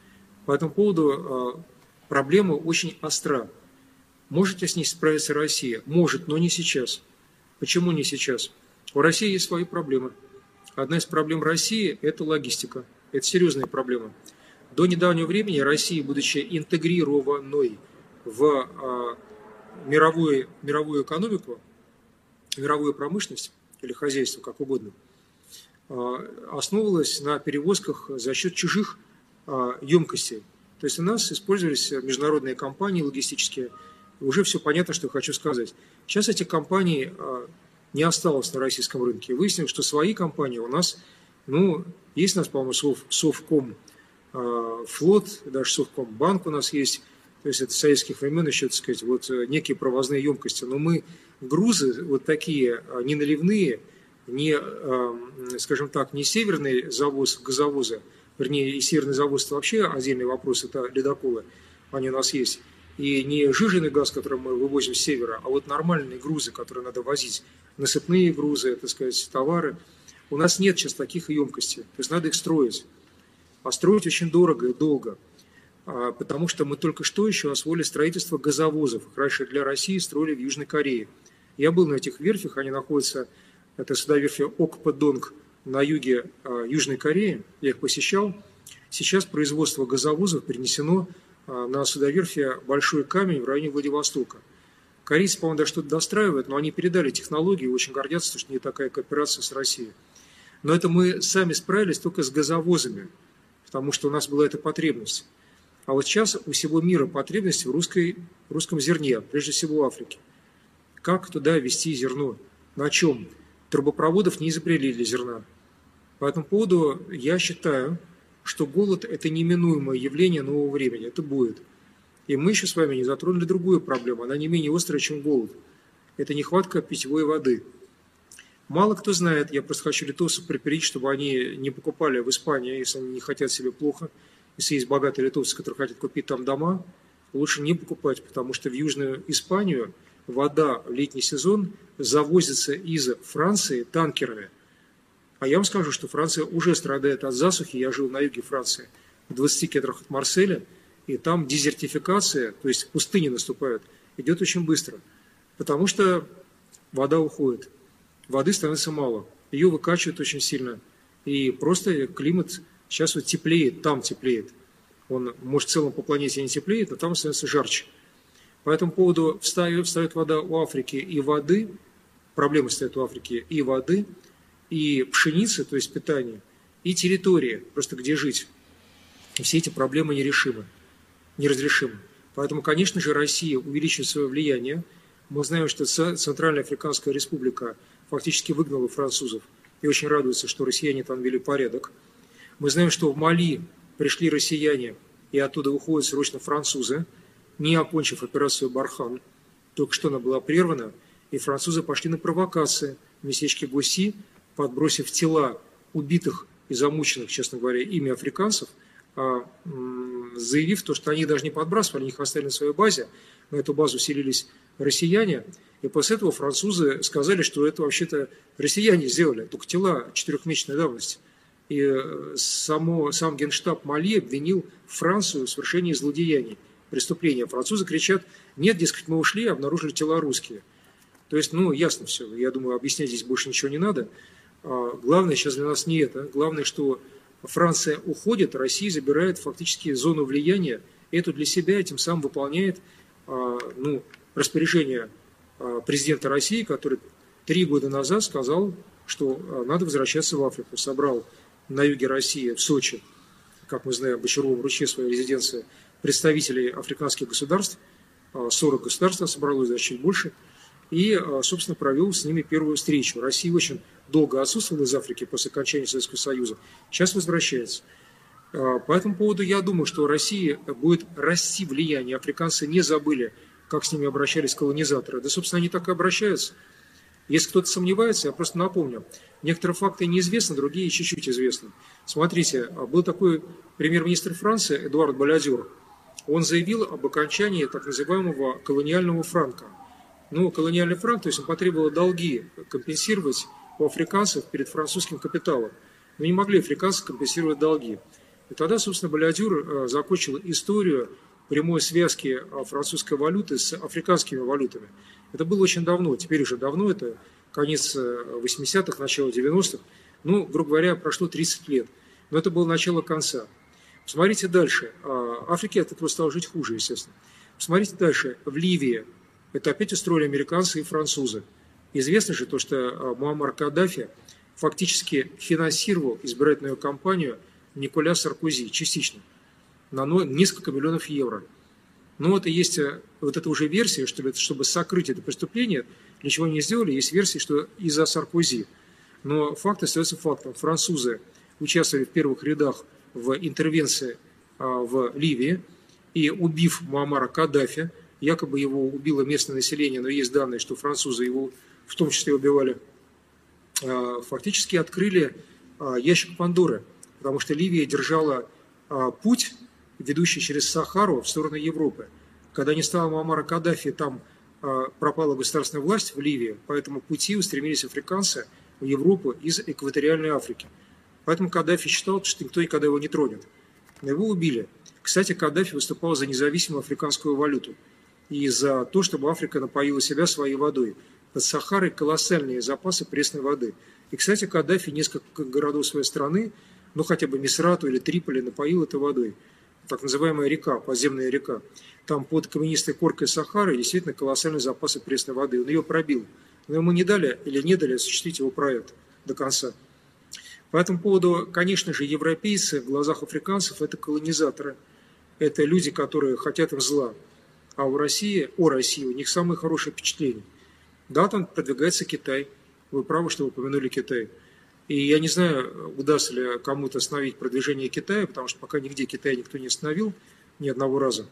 По этому поводу проблема очень остра. Может ли с ней справиться Россия? Может, но не сейчас. Почему не сейчас? У России есть свои проблемы. Одна из проблем России – это логистика. Это серьезная проблема. До недавнего времени Россия, будучи интегрированной в а, мировую, мировую экономику, мировую промышленность или хозяйство, как угодно, а, основывалась на перевозках за счет чужих а, емкостей. То есть у нас использовались международные компании логистические. Уже все понятно, что я хочу сказать. Сейчас эти компании а, не осталось на российском рынке. Выяснилось, что свои компании у нас, ну, есть у нас, по-моему, Сов, Совком а, флот, даже Совкомбанк у нас есть. То есть это с советских времен еще, так сказать, вот некие провозные емкости. Но мы грузы вот такие, не наливные, не, скажем так, не северный завоз газовоза, вернее, и северный завоз – это вообще отдельный вопрос, это ледоколы, они у нас есть. И не жиженый газ, который мы вывозим с севера, а вот нормальные грузы, которые надо возить, насыпные грузы, так сказать, товары. У нас нет сейчас таких емкостей, то есть надо их строить. А строить очень дорого и долго. Потому что мы только что еще освоили строительство газовозов. Их раньше для России строили в Южной Корее. Я был на этих верфях, они находятся, это судоверфи Окпа-Донг на юге Южной Кореи, я их посещал. Сейчас производство газовозов перенесено на судоверфи Большой Камень в районе Владивостока. Корейцы, по-моему, даже что-то достраивают, но они передали технологии и очень гордятся, что не такая кооперация с Россией. Но это мы сами справились только с газовозами, потому что у нас была эта потребность. А вот сейчас у всего мира потребность в русской, русском зерне, прежде всего в Африке. Как туда везти зерно? На чем? Трубопроводов не изобрели для зерна. По этому поводу я считаю, что голод – это неминуемое явление нового времени. Это будет. И мы еще с вами не затронули другую проблему. Она не менее острая, чем голод. Это нехватка питьевой воды. Мало кто знает, я просто хочу литовцев припереть, чтобы они не покупали в Испании, если они не хотят себе плохо. Если есть богатые литовцы, которые хотят купить там дома, лучше не покупать, потому что в Южную Испанию вода в летний сезон завозится из Франции танкерами. А я вам скажу, что Франция уже страдает от засухи. Я жил на юге Франции, в двадцати километрах от Марселя, и там дезертификация, то есть пустыни наступают, идет очень быстро, потому что вода уходит, воды становится мало, ее выкачивают очень сильно, и просто климат сейчас вот теплеет, там теплеет. Он, может, в целом по планете не теплеет, но там становится жарче. По этому поводу встает, встает вода у Африки и воды, проблемы стоят у Африки и воды, и пшеницы, то есть питание, и территории, просто где жить. И все эти проблемы нерешимы, неразрешимы. Поэтому, конечно же, Россия увеличивает свое влияние. Мы знаем, что Центральная Африканская Республика фактически выгнала французов и очень радуется, что россияне там ввели порядок. Мы знаем, что в Мали пришли россияне, и оттуда уходят срочно французы, не окончив операцию «Бархан». Только что она была прервана, и французы пошли на провокации в местечке Гуси, подбросив тела убитых и замученных, честно говоря, ими африканцев, заявив то, что они даже не подбрасывали, они их оставили на своей базе, на эту базу селились россияне, и после этого французы сказали, что это вообще-то россияне сделали, только тела четырехмесячной давности. И само, сам генштаб Мали обвинил Францию в совершении злодеяний, преступления. Французы кричат: нет, дескать, мы ушли, обнаружили тела русские. То есть, ну, ясно все. Я думаю, объяснять здесь больше ничего не надо. Главное сейчас для нас не это. Главное, что Франция уходит, Россия забирает фактически зону влияния, эту для себя, и тем самым выполняет ну, распоряжение президента России, который три года назад сказал, что надо возвращаться в Африку. Собрал на юге России, в Сочи, как мы знаем, в Бочаровом ручье, своей резиденции, представителей африканских государств, сорок государств собралось, даже чуть больше, и, собственно, провел с ними первую встречу. Россия очень долго отсутствовала из Африки после окончания Советского Союза, сейчас возвращается. По этому поводу я думаю, что Россия будет расти влияние. Африканцы не забыли, как с ними обращались колонизаторы. Да, собственно, они так и обращаются. Если кто-то сомневается, я просто напомню. Некоторые факты неизвестны, другие чуть-чуть известны. Смотрите, был такой премьер-министр Франции Эдуард Баладюр. Он заявил об окончании так называемого колониального франка. Ну, колониальный франк, то есть он потребовал долги компенсировать у африканцев перед французским капиталом. Но не могли африканцы компенсировать долги. И тогда, собственно, Баладюр закончил историю прямой связки французской валюты с африканскими валютами. Это было очень давно, теперь уже давно, это конец восьмидесятых, начало девяностых. Ну, грубо говоря, прошло тридцать лет. Но это было начало конца. Посмотрите дальше. Африке от этого стало жить хуже, естественно. Посмотрите дальше. В Ливии это опять устроили американцы и французы. Известно же то, что Муаммар Каддафи фактически финансировал избирательную кампанию Николя Саркози частично на несколько миллионов евро. Но это есть вот эта уже версия, что чтобы сокрыть это преступление, для чего они не сделали, есть версия, что из-за Саркози. Но факт остается фактом. Французы участвовали в первых рядах в интервенции в Ливии, и убив Муаммара Каддафи, якобы его убило местное население, но есть данные, что французы его в том числе убивали, фактически открыли ящик Пандоры, потому что Ливия держала путь, ведущий через Сахару в сторону Европы. Когда не стало Муаммара Каддафи, там пропала государственная власть в Ливии, по этому пути устремились африканцы в Европу из экваториальной Африки. Поэтому Каддафи считал, что никто никогда его не тронет. Но его убили. Кстати, Каддафи выступал за независимую африканскую валюту и за то, чтобы Африка напоила себя своей водой. Под Сахарой колоссальные запасы пресной воды. И, кстати, Каддафи несколько городов своей страны, ну хотя бы Мисрату или Триполи, напоил этой водой. Так называемая река, подземная река. Там под каменистой коркой Сахары действительно колоссальные запасы пресной воды. Он ее пробил. Но ему не дали или не дали осуществить его проект до конца. По этому поводу, конечно же, европейцы в глазах африканцев – это колонизаторы. Это люди, которые хотят им зла. А у России, о России у них самое хорошее впечатление. Да, там продвигается Китай. Вы правы, что вы упомянули Китай. И я не знаю, удастся ли кому-то остановить продвижение Китая, потому что пока нигде Китай никто не остановил, ни одного раза.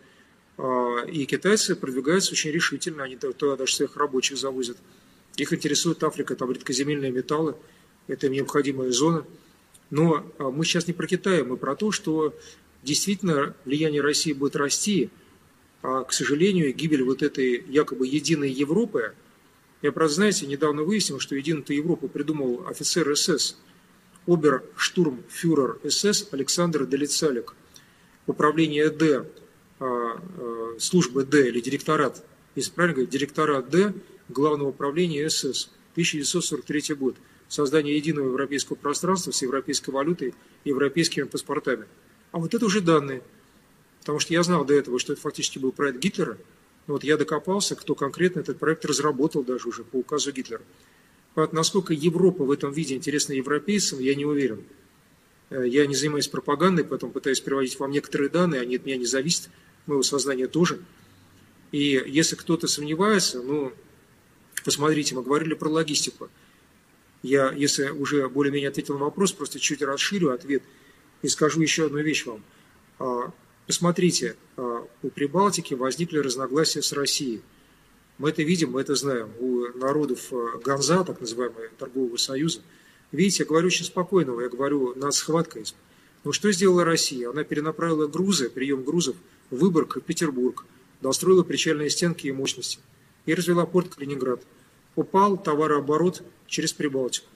И китайцы продвигаются очень решительно, они туда даже своих рабочих завозят. Их интересует Африка, там редкоземельные металлы, это им необходимая зона. Но мы сейчас не про Китай, мы про то, что действительно влияние России будет расти, а, к сожалению, гибель вот этой якобы единой Европы. Я, правда, знаете, недавно выяснил, что единую Европу придумал офицер СС, оберштурмфюрер СС Александр Делицалик. Управление Д, службы Д или директорат, если правильно говорить, директорат Д Главного управления СС, тысяча девятьсот сорок третий год. Создание единого европейского пространства с европейской валютой и европейскими паспортами. А вот это уже данные. Потому что я знал до этого, что это фактически был проект Гитлера. Но вот я докопался, кто конкретно этот проект разработал даже уже по указу Гитлера. Поэтому, насколько Европа в этом виде интересна европейцам, я не уверен. Я не занимаюсь пропагандой, поэтому пытаюсь приводить вам некоторые данные, они от меня не зависят, моего сознания тоже. И если кто-то сомневается, ну, посмотрите, мы говорили про логистику. Я, если уже более-менее ответил на вопрос, просто чуть расширю ответ и скажу еще одну вещь вам. Посмотрите, у Прибалтики возникли разногласия с Россией. Мы это видим, мы это знаем. У народов Ганза, так называемого торгового союза, видите, я говорю очень спокойно, я говорю, нас схватка есть. Но что сделала Россия? Она перенаправила грузы, прием грузов в Выборг и Петербург, достроила причальные стенки и мощности и развела порт Калининград. Упал товарооборот через Прибалтику.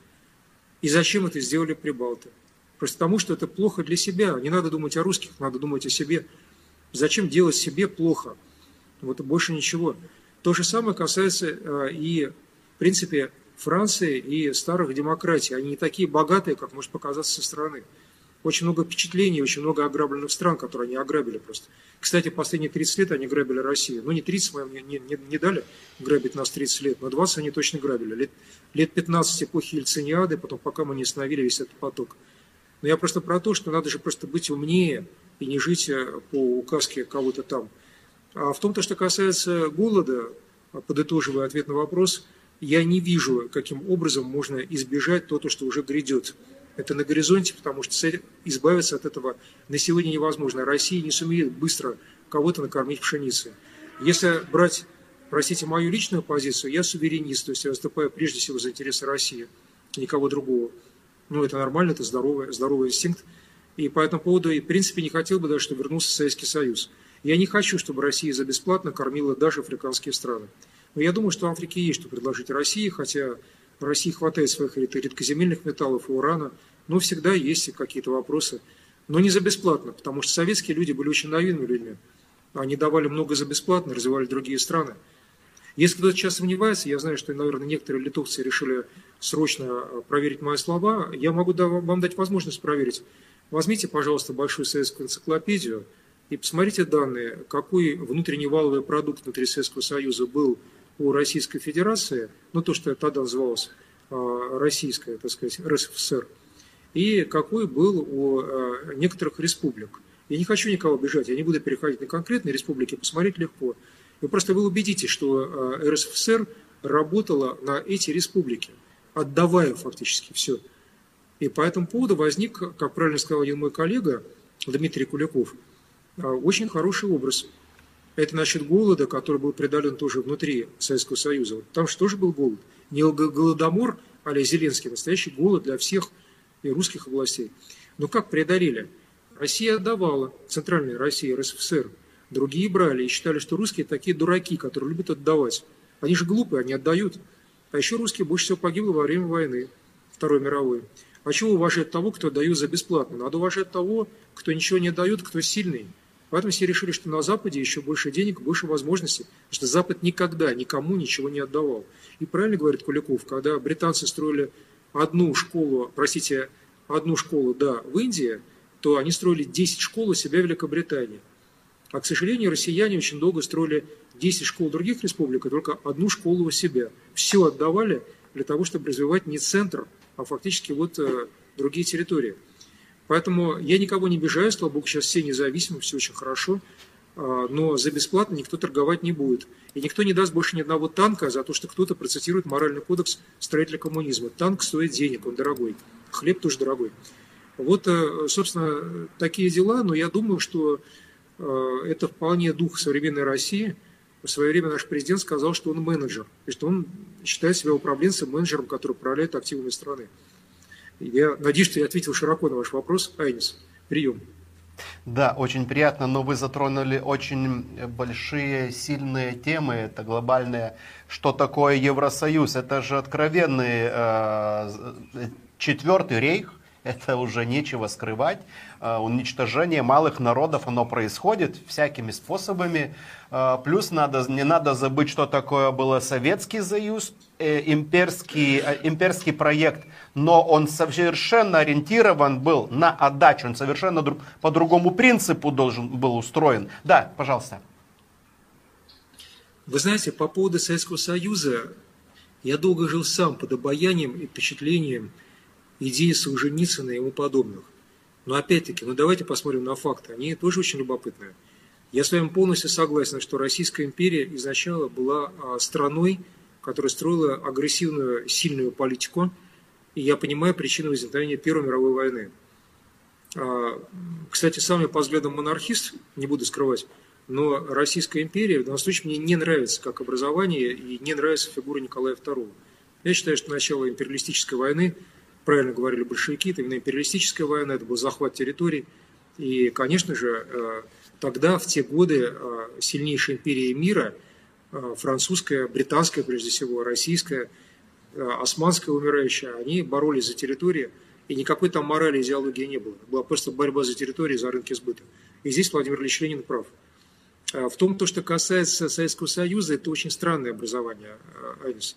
И зачем это сделали прибалты? Просто потому, что это плохо для себя. Не надо думать о русских, надо думать о себе. Зачем делать себе плохо? Вот больше ничего. То же самое касается и, в принципе, Франции и старых демократий. Они не такие богатые, как может показаться со стороны. Очень много впечатлений, очень много ограбленных стран, которые они ограбили просто. Кстати, последние тридцать лет они грабили Россию. Ну, не тридцать, мы им не, не, не дали грабить нас тридцать лет, но двадцать они точно грабили. Лет, лет пятнадцать эпохи Ельциниады, потом пока мы не остановили весь этот поток. Но я просто про то, что надо же просто быть умнее и не жить по указке кого-то там. А в том-то, что касается голода, подытоживая ответ на вопрос, я не вижу, каким образом можно избежать то, что уже грядет. Это на горизонте, потому что избавиться от этого на сегодня невозможно. Россия не сумеет быстро кого-то накормить пшеницей. Если брать, простите, мою личную позицию, я суверенист, то есть я выступаю прежде всего за интересы России, никого другого. Ну, это нормально, это здоровый, здоровый инстинкт. И по этому поводу, и, в принципе, не хотел бы даже, чтобы вернулся Советский Союз. Я не хочу, чтобы Россия за бесплатно кормила даже африканские страны. Но я думаю, что в Африке есть что предложить России, хотя в России хватает своих редкоземельных металлов и урана, но всегда есть какие-то вопросы. Но не за бесплатно, потому что советские люди были очень наивными людьми. Они давали много за бесплатно, развивали другие страны. Если кто-то сейчас сомневается, я знаю, что, наверное, некоторые литовцы решили срочно проверить мои слова, я могу вам дать возможность проверить. Возьмите, пожалуйста, большую советскую энциклопедию и посмотрите данные, какой внутренний валовый продукт внутри Советского Союза был у Российской Федерации, ну то, что тогда называлось Российская, так сказать, РСФСР, и какой был у некоторых республик. Я не хочу никого обижать, я не буду переходить на конкретные республики, посмотреть легко. Вы просто вы убедитесь, что РСФСР работала на эти республики, отдавая фактически все. И по этому поводу возник, как правильно сказал один мой коллега, Дмитрий Куликов, очень хороший образ. Это насчет голода, который был преодолен тоже внутри Советского Союза. Там же тоже был голод. Не голодомор, а-ля Зеленский, настоящий голод для всех и русских областей. Но как преодолели? Россия отдавала, Центральная Россия, РСФСР. Другие брали и считали, что русские такие дураки, которые любят отдавать. Они же глупые, они отдают. А еще русские больше всего погибло во время войны, Второй мировой. А чего уважать того, кто дает за бесплатно? Надо уважать того, кто ничего не дает, кто сильный. Поэтому все решили, что на Западе еще больше денег, больше возможностей, потому что Запад никогда никому ничего не отдавал. И правильно говорит Куликов, когда британцы строили одну школу, простите, одну школу, да, в Индии, то они строили десять школ у себя в Великобритании. А, к сожалению, россияне очень долго строили десять школ других республик, а только одну школу у себя. Все отдавали для того, чтобы развивать не центр, а фактически вот э, другие территории. Поэтому я никого не обижаю, слава богу, сейчас все независимы, все очень хорошо, э, но за бесплатно никто торговать не будет. И никто не даст больше ни одного танка за то, что кто-то процитирует моральный кодекс строителя коммунизма. Танк стоит денег, он дорогой, хлеб тоже дорогой. Вот, э, собственно, такие дела, но я думаю, что это вполне дух современной России. В свое время наш президент сказал, что он менеджер, и что он считает себя управленцем, менеджером, который управляет активами страны. Я надеюсь, что я ответил широко на ваш вопрос. Айнис, прием.
Да, очень приятно, но вы затронули очень большие, сильные темы. Это глобальное, что такое Евросоюз. Это же откровенный э, четвертый рейх. Это уже нечего скрывать. Уничтожение малых народов, оно происходит всякими способами. Плюс надо, не надо забыть, что такое был Советский Союз, имперский, имперский проект. Но он совершенно ориентирован был на отдачу. Он совершенно друг, по другому принципу должен был устроен. Да, пожалуйста.
Вы знаете, по поводу Советского Союза, я долго жил сам под обаянием и впечатлением идеи Солженицына и ему подобных. Но опять-таки, ну давайте посмотрим на факты, они тоже очень любопытные. Я с вами полностью согласен, что Российская империя изначально была страной, которая строила агрессивную, сильную политику, и я понимаю причину возникновения Первой мировой войны. Кстати, сам я по взглядам монархист, не буду скрывать, но Российская империя в данном случае мне не нравится как образование и не нравится фигура Николая второго. Я считаю, что начало империалистической войны, правильно говорили большевики, это именно империалистическая война, это был захват территорий. И, конечно же, тогда, в те годы, сильнейшая империя мира, французская, британская, прежде всего, российская, османская умирающая, они боролись за территории, и никакой там морали, идеологии не было. Была просто борьба за территорию, за рынки сбыта. И здесь Владимир Ильич Ленин прав. В том, то, что касается Советского Союза, это очень странное образование, Айнис.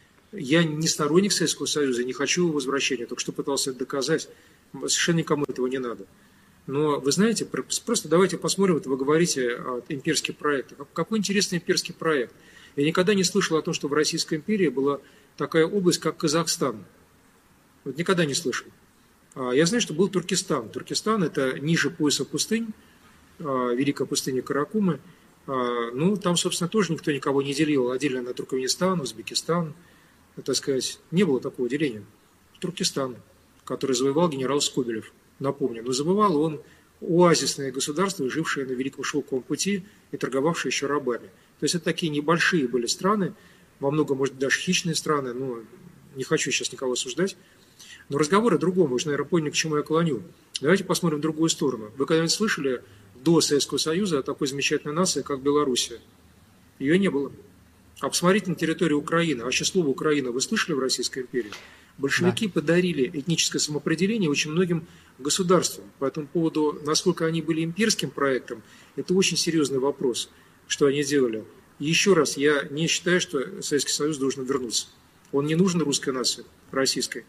Я не сторонник Советского Союза, не хочу его возвращения, только что пытался это доказать. Совершенно никому этого не надо. Но вы знаете, просто давайте посмотрим, вот вы говорите имперский проект. Какой интересный имперский проект. Я никогда не слышал о том, что в Российской империи была такая область, как Казахстан. Вот никогда не слышал. Я знаю, что был Туркестан. Туркестан – это ниже пояса пустынь, великая пустыня Каракумы. Ну, там, собственно, тоже никто никого не делил отдельно на Туркменистан, Узбекистан. Так сказать, не было такого деления. Туркестан, который завоевал генерал Скобелев, напомню. Но завоевал он оазисное государство, жившее на Великом Шелковом пути и торговавшее еще рабами. То есть это такие небольшие были страны, во многом, может, даже хищные страны, но не хочу сейчас никого осуждать. Но разговор о другом, вы же, наверное, поняли, к чему я клоню. Давайте посмотрим в другую сторону. Вы когда-нибудь слышали до Советского Союза о такой замечательной нации, как Белоруссия? Ее не было. А посмотрите на территорию Украины. Вообще слово «Украина» вы слышали в Российской империи? Большевики да. подарили этническое самоопределение очень многим государствам. По этому поводу, насколько они были имперским проектом, это очень серьезный вопрос, что они делали. И еще раз, я не считаю, что Советский Союз должен вернуться. Он не нужен русской нации, российской.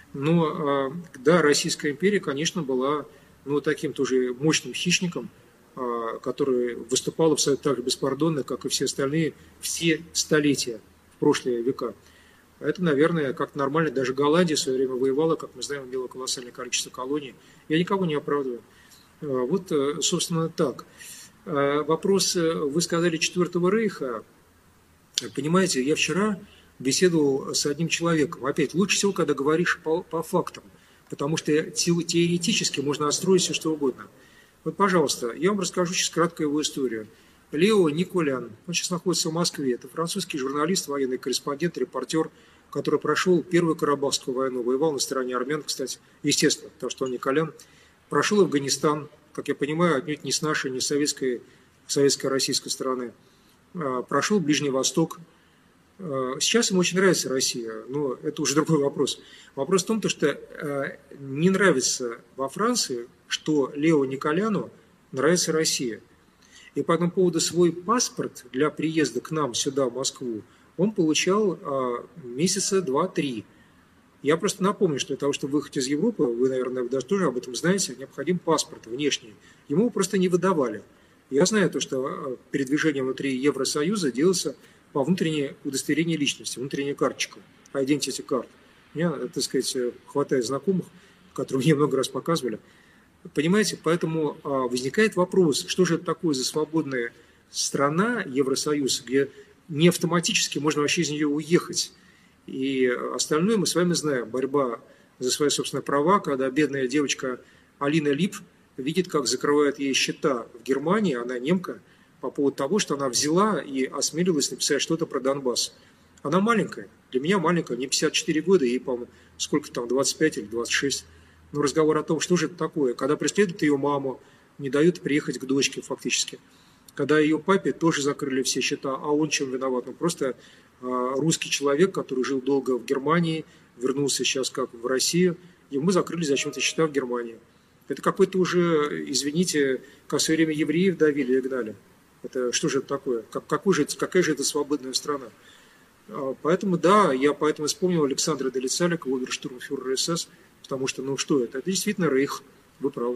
Но, да, Российская империя, конечно, была ну, таким тоже мощным хищником, который выступал абсолютно так же беспардонно, как и все остальные, все столетия в прошлые века. Это, наверное, как нормально. Даже Голландия в свое время воевала, как мы знаем, имела колоссальное количество колоний. Я никого не оправдываю. Вот, собственно, так. Вопрос, вы сказали, Четвертого Рейха. Понимаете, я вчера беседовал с одним человеком. Опять, лучше всего, когда говоришь по, по фактам, потому что теоретически можно отстроить все, что угодно. Вот, пожалуйста, я вам расскажу сейчас кратко его историю. Лео Николян, он сейчас находится в Москве, это французский журналист, военный корреспондент, репортер, который прошел Первую Карабахскую войну, воевал на стороне армян, кстати, естественно, потому что он Николян, прошел Афганистан, как я понимаю, отнюдь не с нашей, не с советской, советско-российской стороны, прошел Ближний Восток. Сейчас ему очень нравится Россия, но это уже другой вопрос. Вопрос в том, что не нравится во Франции, что Лео Николяну нравится Россия. И по этому поводу свой паспорт для приезда к нам сюда, в Москву, он получал а, месяца два-три. Я просто напомню, что для того, чтобы выехать из Европы, вы, наверное, даже тоже об этом знаете, необходим паспорт внешний. Ему просто не выдавали. Я знаю то, что передвижение внутри Евросоюза делается по внутренней удостоверению личности, внутренняя карточка, identity card. У меня, так сказать, хватает знакомых, которые мне много раз показывали. Понимаете, поэтому а, возникает вопрос, что же это такое за свободная страна, Евросоюз, где не автоматически можно вообще из нее уехать. И остальное мы с вами знаем. Борьба за свои собственные права, когда бедная девочка Алина Лип видит, как закрывают ей счета в Германии, она немка, по поводу того, что она взяла и осмелилась написать что-то про Донбасс. Она маленькая, для меня маленькая, мне пятьдесят четыре года, ей, по-моему, сколько там, двадцать пять или двадцать шесть. Но разговор о том, что же это такое, когда преследуют ее маму, не дают приехать к дочке фактически. Когда ее папе тоже закрыли все счета, а он чем виноват? Ну, просто э, русский человек, который жил долго в Германии, вернулся сейчас как в Россию, ему закрыли зачем-то счета в Германии. Это какой-то уже, извините, как в свое время евреев давили и гнали. Это что же это такое? Как, какой же, какая же это свободная страна? А, поэтому, да, я поэтому вспомнил Александра Делицалика, оберштурмфюрера СС, потому что, ну что это? Это действительно рейх, вы правы.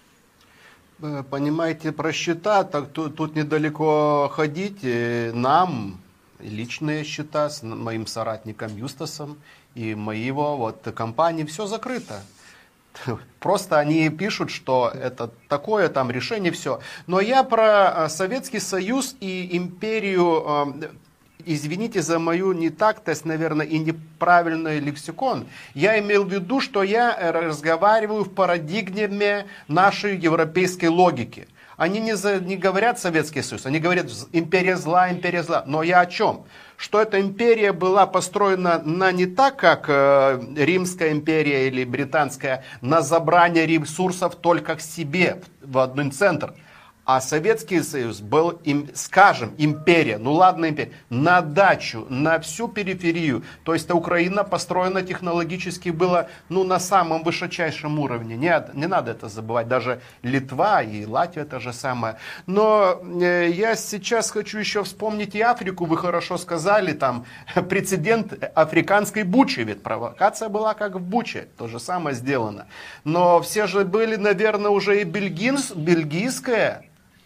Понимаете, про счета, так тут, тут недалеко ходить. Нам личные счета с моим соратником Юстасом и моего вот компании, все закрыто. Просто они пишут, что это такое там решение, все. Но я про Советский Союз и империю, извините за мою нетактость, наверное, и неправильный лексикон. Я имел в виду, что я разговариваю в парадигме нашей европейской логики. Они не, за, не говорят Советский Союз, они говорят империя зла, империя зла. Но я о чем? Что эта империя была построена на не так, как э, Римская империя или Британская, на забрание ресурсов только к себе, в, в один центр. А Советский Союз был, им, скажем, империя, ну ладно империя, на дачу, на всю периферию. То есть Украина построена технологически была ну, на самом высочайшем уровне. Не, не надо это забывать. Даже Литва и Латвия то же самое. Но э, я сейчас хочу еще вспомнить и Африку. Вы хорошо сказали, там прецедент африканской Бучи. Ведь провокация была как в Буче. То же самое сделано. Но все же были, наверное, уже и бельгинс, бельгийская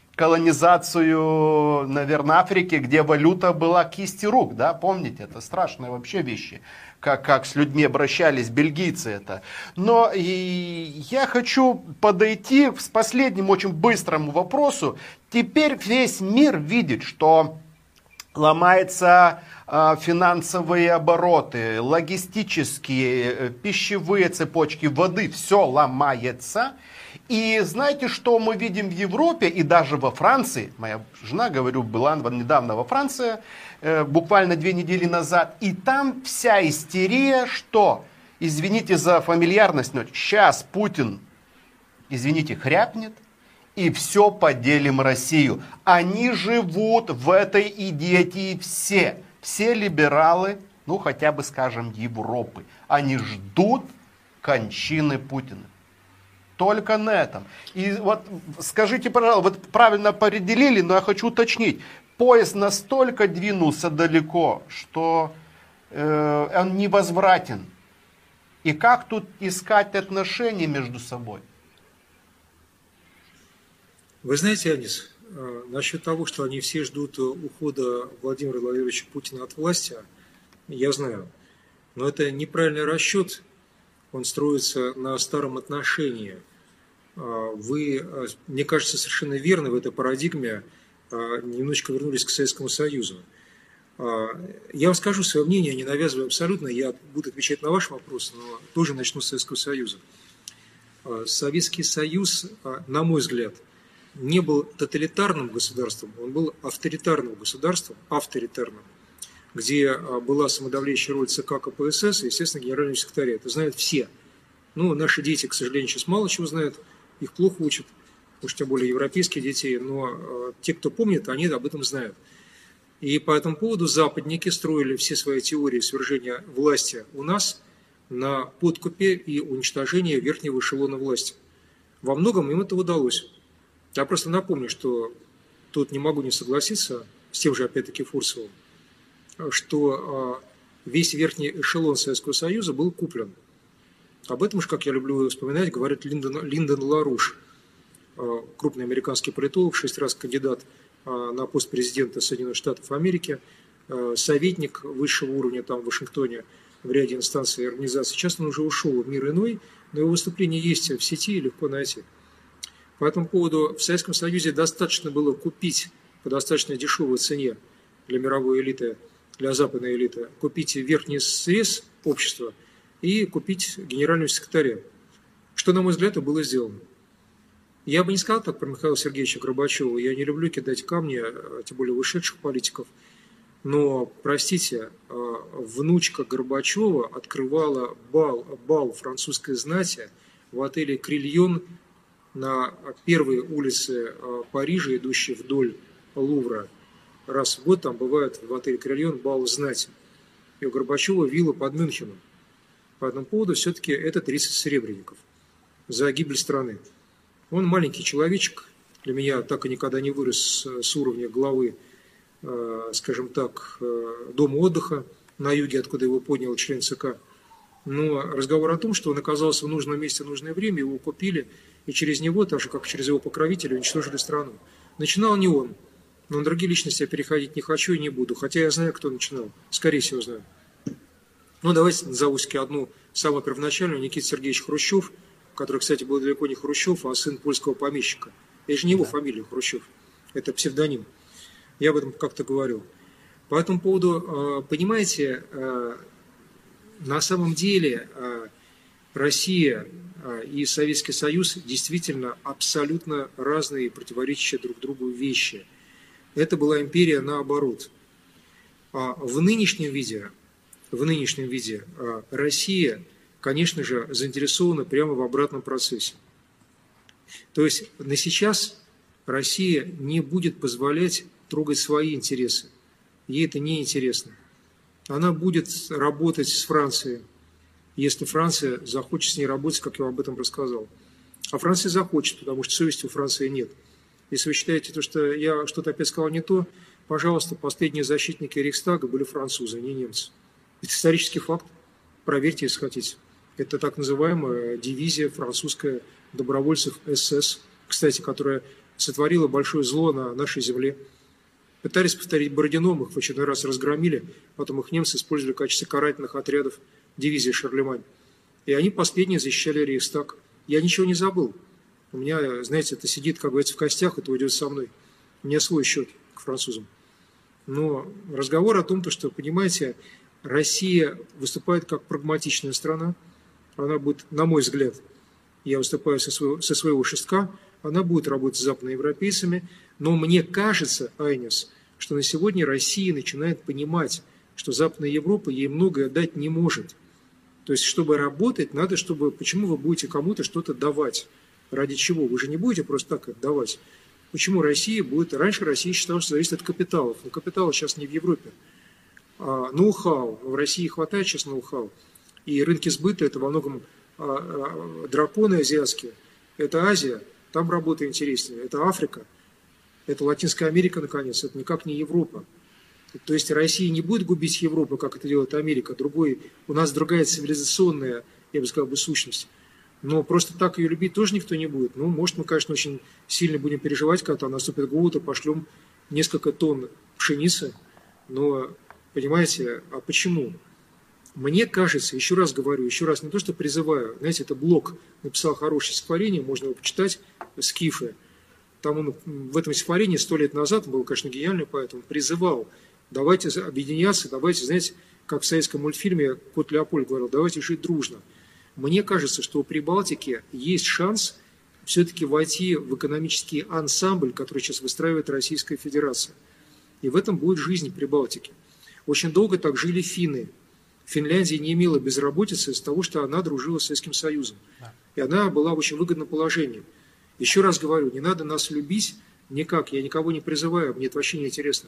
колонизацию, наверное, Африки, где валюта была кисти рук, да, помните, это страшные вообще вещи, как, как с людьми обращались бельгийцы это. Но и я хочу подойти с последним очень быстрому вопросу. Теперь весь мир видит, что ломаются э, финансовые обороты, логистические, э, пищевые цепочки воды, все ломается. И знаете, что мы видим в Европе и даже во Франции? Моя жена, говорю, была недавно во Франции, э, буквально две недели назад. И там вся истерия, что, извините за фамильярность, но сейчас Путин, извините, хряпнет, и все поделим Россию. Они живут в этой идиотии все. Все либералы, ну хотя бы, скажем, Европы. Они ждут кончины Путина. Только на этом. И вот скажите, пожалуйста, вот правильно определили, но я хочу уточнить. Поезд настолько двинулся далеко, что э, он невозвратен. И как тут искать отношения между собой?
Вы знаете, Анис, насчет того, что они все ждут ухода Владимира Владимировича Путина от власти, я знаю. Но это неправильный расчет. Он строится на старом отношении. Вы, мне кажется, совершенно верно в этой парадигме немножечко вернулись к Советскому Союзу. Я вам скажу свое мнение, не навязываю абсолютно, я буду отвечать на ваш вопрос, но тоже начну с Советского Союза. Советский Союз, на мой взгляд, не был тоталитарным государством, он был авторитарным государством, авторитарным, где была самодавляющая роль ЦК КПСС и, естественно, генерального секретаря. Это знают все. Ну, наши дети, к сожалению, сейчас мало чего знают, их плохо учат, уж тем более европейские детей, но те, кто помнит, они об этом знают. И по этому поводу западники строили все свои теории свержения власти у нас на подкупе и уничтожении верхнего эшелона власти. Во многом им это удалось. Я просто напомню, что тут не могу не согласиться с тем же, опять-таки, Фурсовым, что весь верхний эшелон Советского Союза был куплен. Об этом же, как я люблю вспоминать, говорит Линдон, Линдон Ларуш, крупный американский политолог, шесть раз кандидат на пост президента Соединенных Штатов Америки, советник высшего уровня там в Вашингтоне в ряде инстанций и организаций. Сейчас он уже ушел в мир иной, но его выступление есть в сети и легко найти. По этому поводу в Советском Союзе достаточно было купить по достаточно дешевой цене для мировой элиты, для западной элиты, купить верхний срез общества и купить генерального секретаря, что, на мой взгляд, и было сделано. Я бы не сказал так про Михаила Сергеевича Горбачева, я не люблю кидать камни, тем более вышедших политиков, но, простите, внучка Горбачева открывала бал, бал французской знати в отеле «Крильон» на первой улице Парижа, идущей вдоль Лувра. Раз в год там бывает в отеле «Крильон» бал знати. И у Горбачева вилла под Мюнхеном. По этому поводу все-таки это тридцать серебряников за гибель страны. Он маленький человечек, для меня так и никогда не вырос с уровня главы, скажем так, дома отдыха на юге, откуда его поднял член ЦК. Но разговор о том, что он оказался в нужном месте в нужное время, его купили, и через него, так же как через его покровителя, уничтожили страну. Начинал не он, но на другие личности я переходить не хочу и не буду, хотя я знаю, кто начинал, скорее всего знаю. Ну, давайте назову одну самую первоначальную, Никита Сергеевич Хрущев, который, кстати, был далеко не Хрущев, а сын польского помещика. Это же не его фамилия Хрущев, это псевдоним. Я об этом как-то говорил. По этому поводу, понимаете, на самом деле Россия и Советский Союз действительно абсолютно разные, противоречащие друг другу вещи. Это была империя наоборот. В нынешнем виде, в нынешнем виде Россия, конечно же, заинтересована прямо в обратном процессе. То есть на сейчас Россия не будет позволять трогать свои интересы. Ей это не интересно. Она будет работать с Францией, если Франция захочет с ней работать, как я вам об этом рассказал. А Франция захочет, потому что совести у Франции нет. Если вы считаете, что я что-то опять сказал не то, пожалуйста, последние защитники Рейхстага были французы, не немцы. Это исторический факт. Проверьте, если хотите. Это так называемая дивизия французская добровольцев эс эс, кстати, которая сотворила большое зло на нашей земле. Пытались повторить Бородино, их в очередной раз разгромили, потом их немцы использовали в качестве карательных отрядов дивизии Шарлемань. И они последние защищали Рейхстаг. Я ничего не забыл. У меня, знаете, это сидит, как говорится, в костях, это уйдет со мной. У меня свой счет к французам. Но разговор о том, что, понимаете, Россия выступает как прагматичная страна. Она будет, на мой взгляд, я выступаю со своего, со своего шестка, она будет работать с западноевропейцами. Но мне кажется, Айнис, что на сегодня Россия начинает понимать, что Западная Европа ей многое дать не может. То есть, чтобы работать, надо, чтобы... Почему вы будете кому-то что-то давать? Ради чего? Вы же не будете просто так отдавать. Почему Россия будет... Раньше Россия считала, что зависит от капиталов. Но капиталы сейчас не в Европе. А, ноу-хау. В России хватает сейчас ноу-хау. И рынки сбыта – это во многом а, а, драконы азиатские. Это Азия. Там работа интереснее. Это Африка. Это Латинская Америка, наконец. Это никак не Европа. То есть Россия не будет губить Европу, как это делает Америка. Другой, у нас другая цивилизационная, я бы сказал, бы, сущность. Но просто так ее любить тоже никто не будет. Ну, может, мы, конечно, очень сильно будем переживать, когда там наступит голод, и пошлем несколько тонн пшеницы. Но, понимаете, а почему? Мне кажется, еще раз говорю, еще раз не то, что призываю. Знаете, это Блок написал хорошее стихотворение, можно его почитать, «Скифы». Там он в этом стихотворении сто лет назад, он был, конечно, гениальный поэт, он призывал: давайте объединяться, давайте, знаете, как в советском мультфильме Кот Леопольд говорил, давайте жить дружно. Мне кажется, что у Прибалтики есть шанс все-таки войти в экономический ансамбль, который сейчас выстраивает Российская Федерация. И в этом будет жизнь Прибалтики. Очень долго так жили финны. Финляндия не имела безработицы из-за того, что она дружила с Советским Союзом. И она была в очень выгодном положении. Еще раз говорю, не надо нас любить никак, я никого не призываю, мне это вообще не интересно.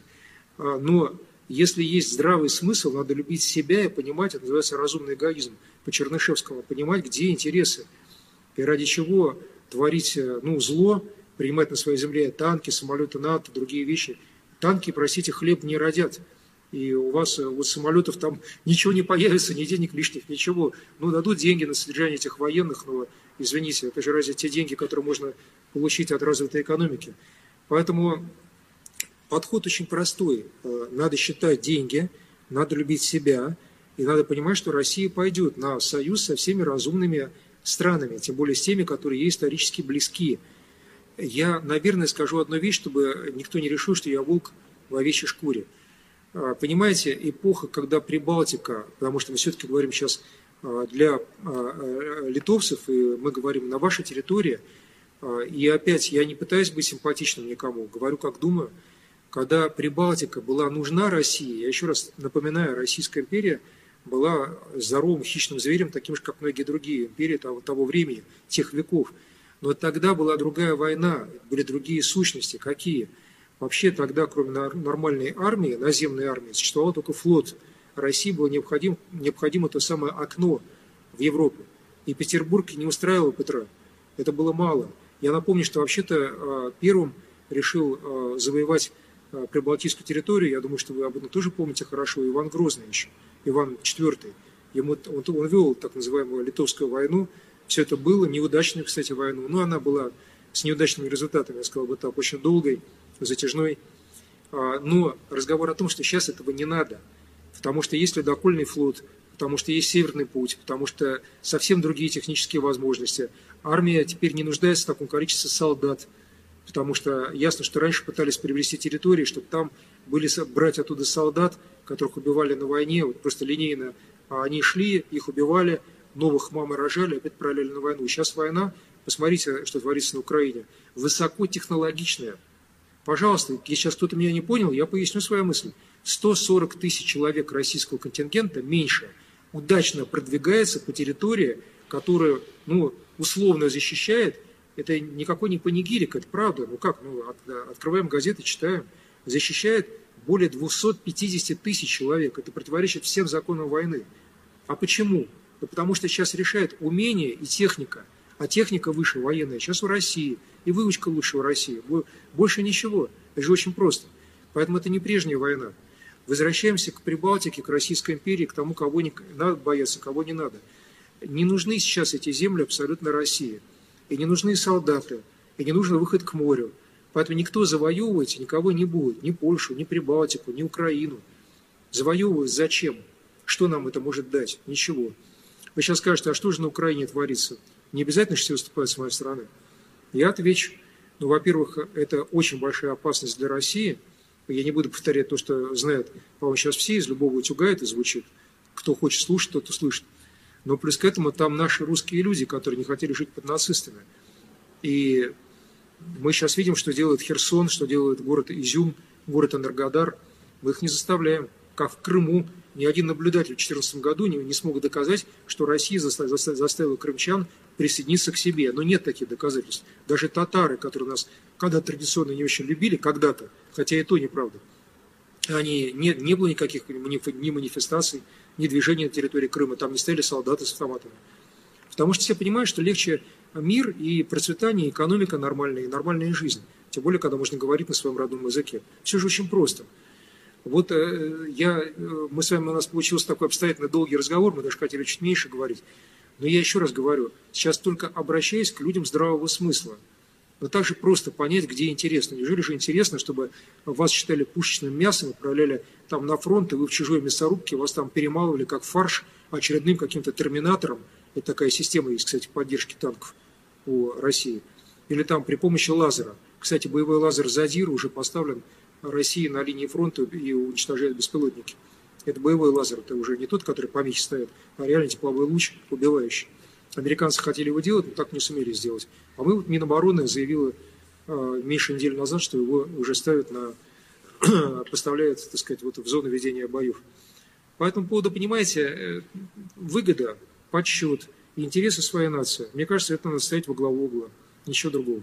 Но если есть здравый смысл, надо любить себя и понимать, это называется разумный эгоизм, по Чернышевскому, понимать, где интересы, и ради чего творить ну, зло, принимать на своей земле танки, самолеты НАТО, другие вещи. Танки, простите, хлеб не родят. И у вас вот самолетов там ничего не появится, ни денег лишних, ничего. Ну, дадут деньги на содержание этих военных, но, извините, это же разве те деньги, которые можно получить от развитой экономики. Поэтому подход очень простой. Надо считать деньги, надо любить себя, и надо понимать, что Россия пойдет на союз со всеми разумными странами, тем более с теми, которые ей исторически близки. Я, наверное, скажу одну вещь, чтобы никто не решил, что я волк в овечьей шкуре. Понимаете, эпоха, когда Прибалтика, потому что мы все-таки говорим сейчас для литовцев, и мы говорим на вашей территории, и опять я не пытаюсь быть симпатичным никому, говорю как думаю, когда Прибалтика была нужна России, я еще раз напоминаю, Российская империя была здоровым хищным зверем, таким же, как многие другие империи того, того времени, тех веков. Но тогда была другая война, были другие сущности. Какие? Вообще тогда, кроме нормальной армии, наземной армии, существовал только флот. России было необходимо, необходимо то самое окно в Европу. И Петербург не устраивал Петра. Это было мало. Я напомню, что вообще-то первым решил завоевать прибалтийскую территорию, я думаю, что вы об этом тоже помните хорошо, Иван Грозный еще, Иван четвёртый. Ему, он, он вел так называемую Литовскую войну. Все это было, неудачную, кстати, войну. Но она была с неудачными результатами, я сказал бы так, очень долгой, затяжной. Но разговор о том, что сейчас этого не надо. Потому что есть ледокольный флот, потому что есть Северный путь, потому что совсем другие технические возможности. Армия теперь не нуждается в таком количестве солдат, потому что ясно, что раньше пытались приобрести территории, чтобы там были брать оттуда солдат, которых убивали на войне, вот просто линейно. А они шли, их убивали, новых мамы рожали, опять отправляли на войну. Сейчас война, посмотрите, что творится на Украине, высокотехнологичная. Пожалуйста, если сейчас кто-то меня не понял, я поясню свою мысль. сто сорок тысяч человек российского контингента, меньше, удачно продвигается по территории, которую, ну, условно защищает. Это никакой не панигирик, это правда. Ну как, ну, от, открываем газеты, читаем. Защищает более двухсот пятидесяти тысяч человек. Это противоречит всем законам войны. А почему? Да потому что сейчас решает умение и техника. А техника выше военная сейчас в России. И выучка лучше в России. Больше ничего. Это же очень просто. Поэтому это не прежняя война. Возвращаемся к Прибалтике, к Российской империи, к тому, кого не надо бояться, кого не надо. Не нужны сейчас эти земли абсолютно России. И не нужны солдаты. И не нужен выход к морю. Поэтому никто завоевывать никого не будет. Ни Польшу, ни Прибалтику, ни Украину. Завоевывать зачем? Что нам это может дать? Ничего. Вы сейчас скажете, а что же на Украине творится? Не обязательно, что все выступают с моей стороны. Я отвечу. Ну, во-первых, это очень большая опасность для России. Я не буду повторять то, что знают, по-моему, сейчас все, из любого утюга это звучит. Кто хочет слушать, тот услышит. Но плюс к этому там наши русские люди, которые не хотели жить под нацистами. И мы сейчас видим, что делает Херсон, что делает город Изюм, город Энергодар. Мы их не заставляем. Как в Крыму. Ни один наблюдатель в две тысячи четырнадцатом году не, не смог доказать, что Россия заставила, заставила крымчан присоединиться к себе. Но нет таких доказательств. Даже татары, которые нас когда-то традиционно не очень любили, когда-то, хотя и то неправда, они, не, не было никаких ни манифестаций, ни движений на территории Крыма, там не стояли солдаты с автоматами. Потому что все понимают, что легче мир и процветание, и экономика нормальная, и нормальная жизнь. Тем более, когда можно говорить на своем родном языке. Все же очень просто. Вот я, мы с вами, у нас получился такой обстоятельный долгий разговор, мы даже хотели чуть меньше говорить. Но я еще раз говорю, сейчас только обращаюсь к людям здравого смысла. Но также просто понять, где интересно. Неужели же интересно, чтобы вас считали пушечным мясом, отправляли там на фронт, и вы в чужой мясорубке, вас там перемалывали как фарш очередным каким-то терминатором. Это такая система есть, кстати, поддержки танков у России. Или там при помощи лазера. Кстати, боевой лазер «Задир» уже поставлен России на линии фронта и уничтожает беспилотники. Это боевой лазер, это уже не тот, который по мече ставит, а реально тепловой луч убивающий. Американцы хотели его делать, но так не сумели сделать. А мы, вот Минобороны заявила э, меньше недели назад, что его уже ставят на, поставляют, так сказать, вот в зону ведения боев. По этому поводу, понимаете, э, выгода, подсчет и интересы своей нации, мне кажется, это надо ставить во главу угла, ничего другого.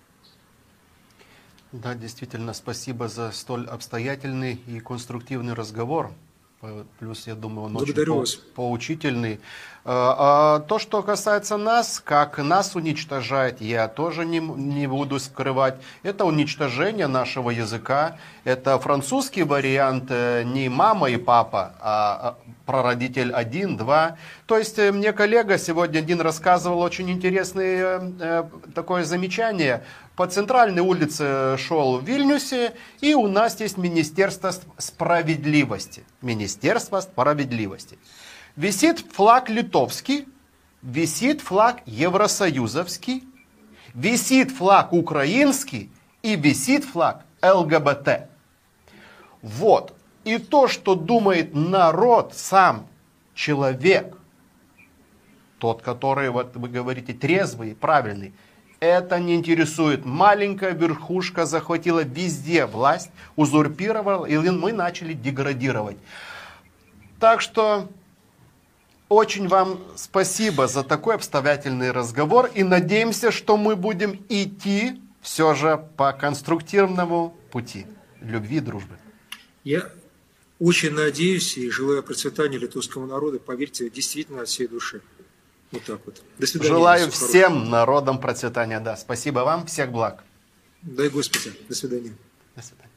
Да, действительно, спасибо за столь обстоятельный и конструктивный разговор. Плюс, я думаю, он
Благодарю
очень
вас.
поучительный. А, а, то, что касается нас, как нас уничтожать, я тоже не, не буду скрывать. Это уничтожение нашего языка. Это французский вариант не мама и папа, а прародитель один, два. То есть мне коллега сегодня один рассказывал очень интересное э, такое замечание. По центральной улице шел в Вильнюсе, и у нас есть Министерство справедливости. Министерство справедливости. Висит флаг литовский, висит флаг евросоюзовский, висит флаг украинский и висит флаг эл гэ бэ тэ. Вот. И то, что думает народ, сам человек, тот, который, вот вы говорите, трезвый, правильный, это не интересует. Маленькая верхушка захватила везде власть, узурпировала, и мы начали деградировать. Так что очень вам спасибо за такой обстоятельный разговор. И надеемся, что мы будем идти все же по конструктивному пути любви и дружбы.
Я очень надеюсь и желаю процветания литовского народа, поверьте, действительно от всей души. Вот так вот. До свидания.
Желаю всем хорошего. Народам процветания. Да, спасибо вам, всех благ.
Дай Господи. До свидания.
До свидания.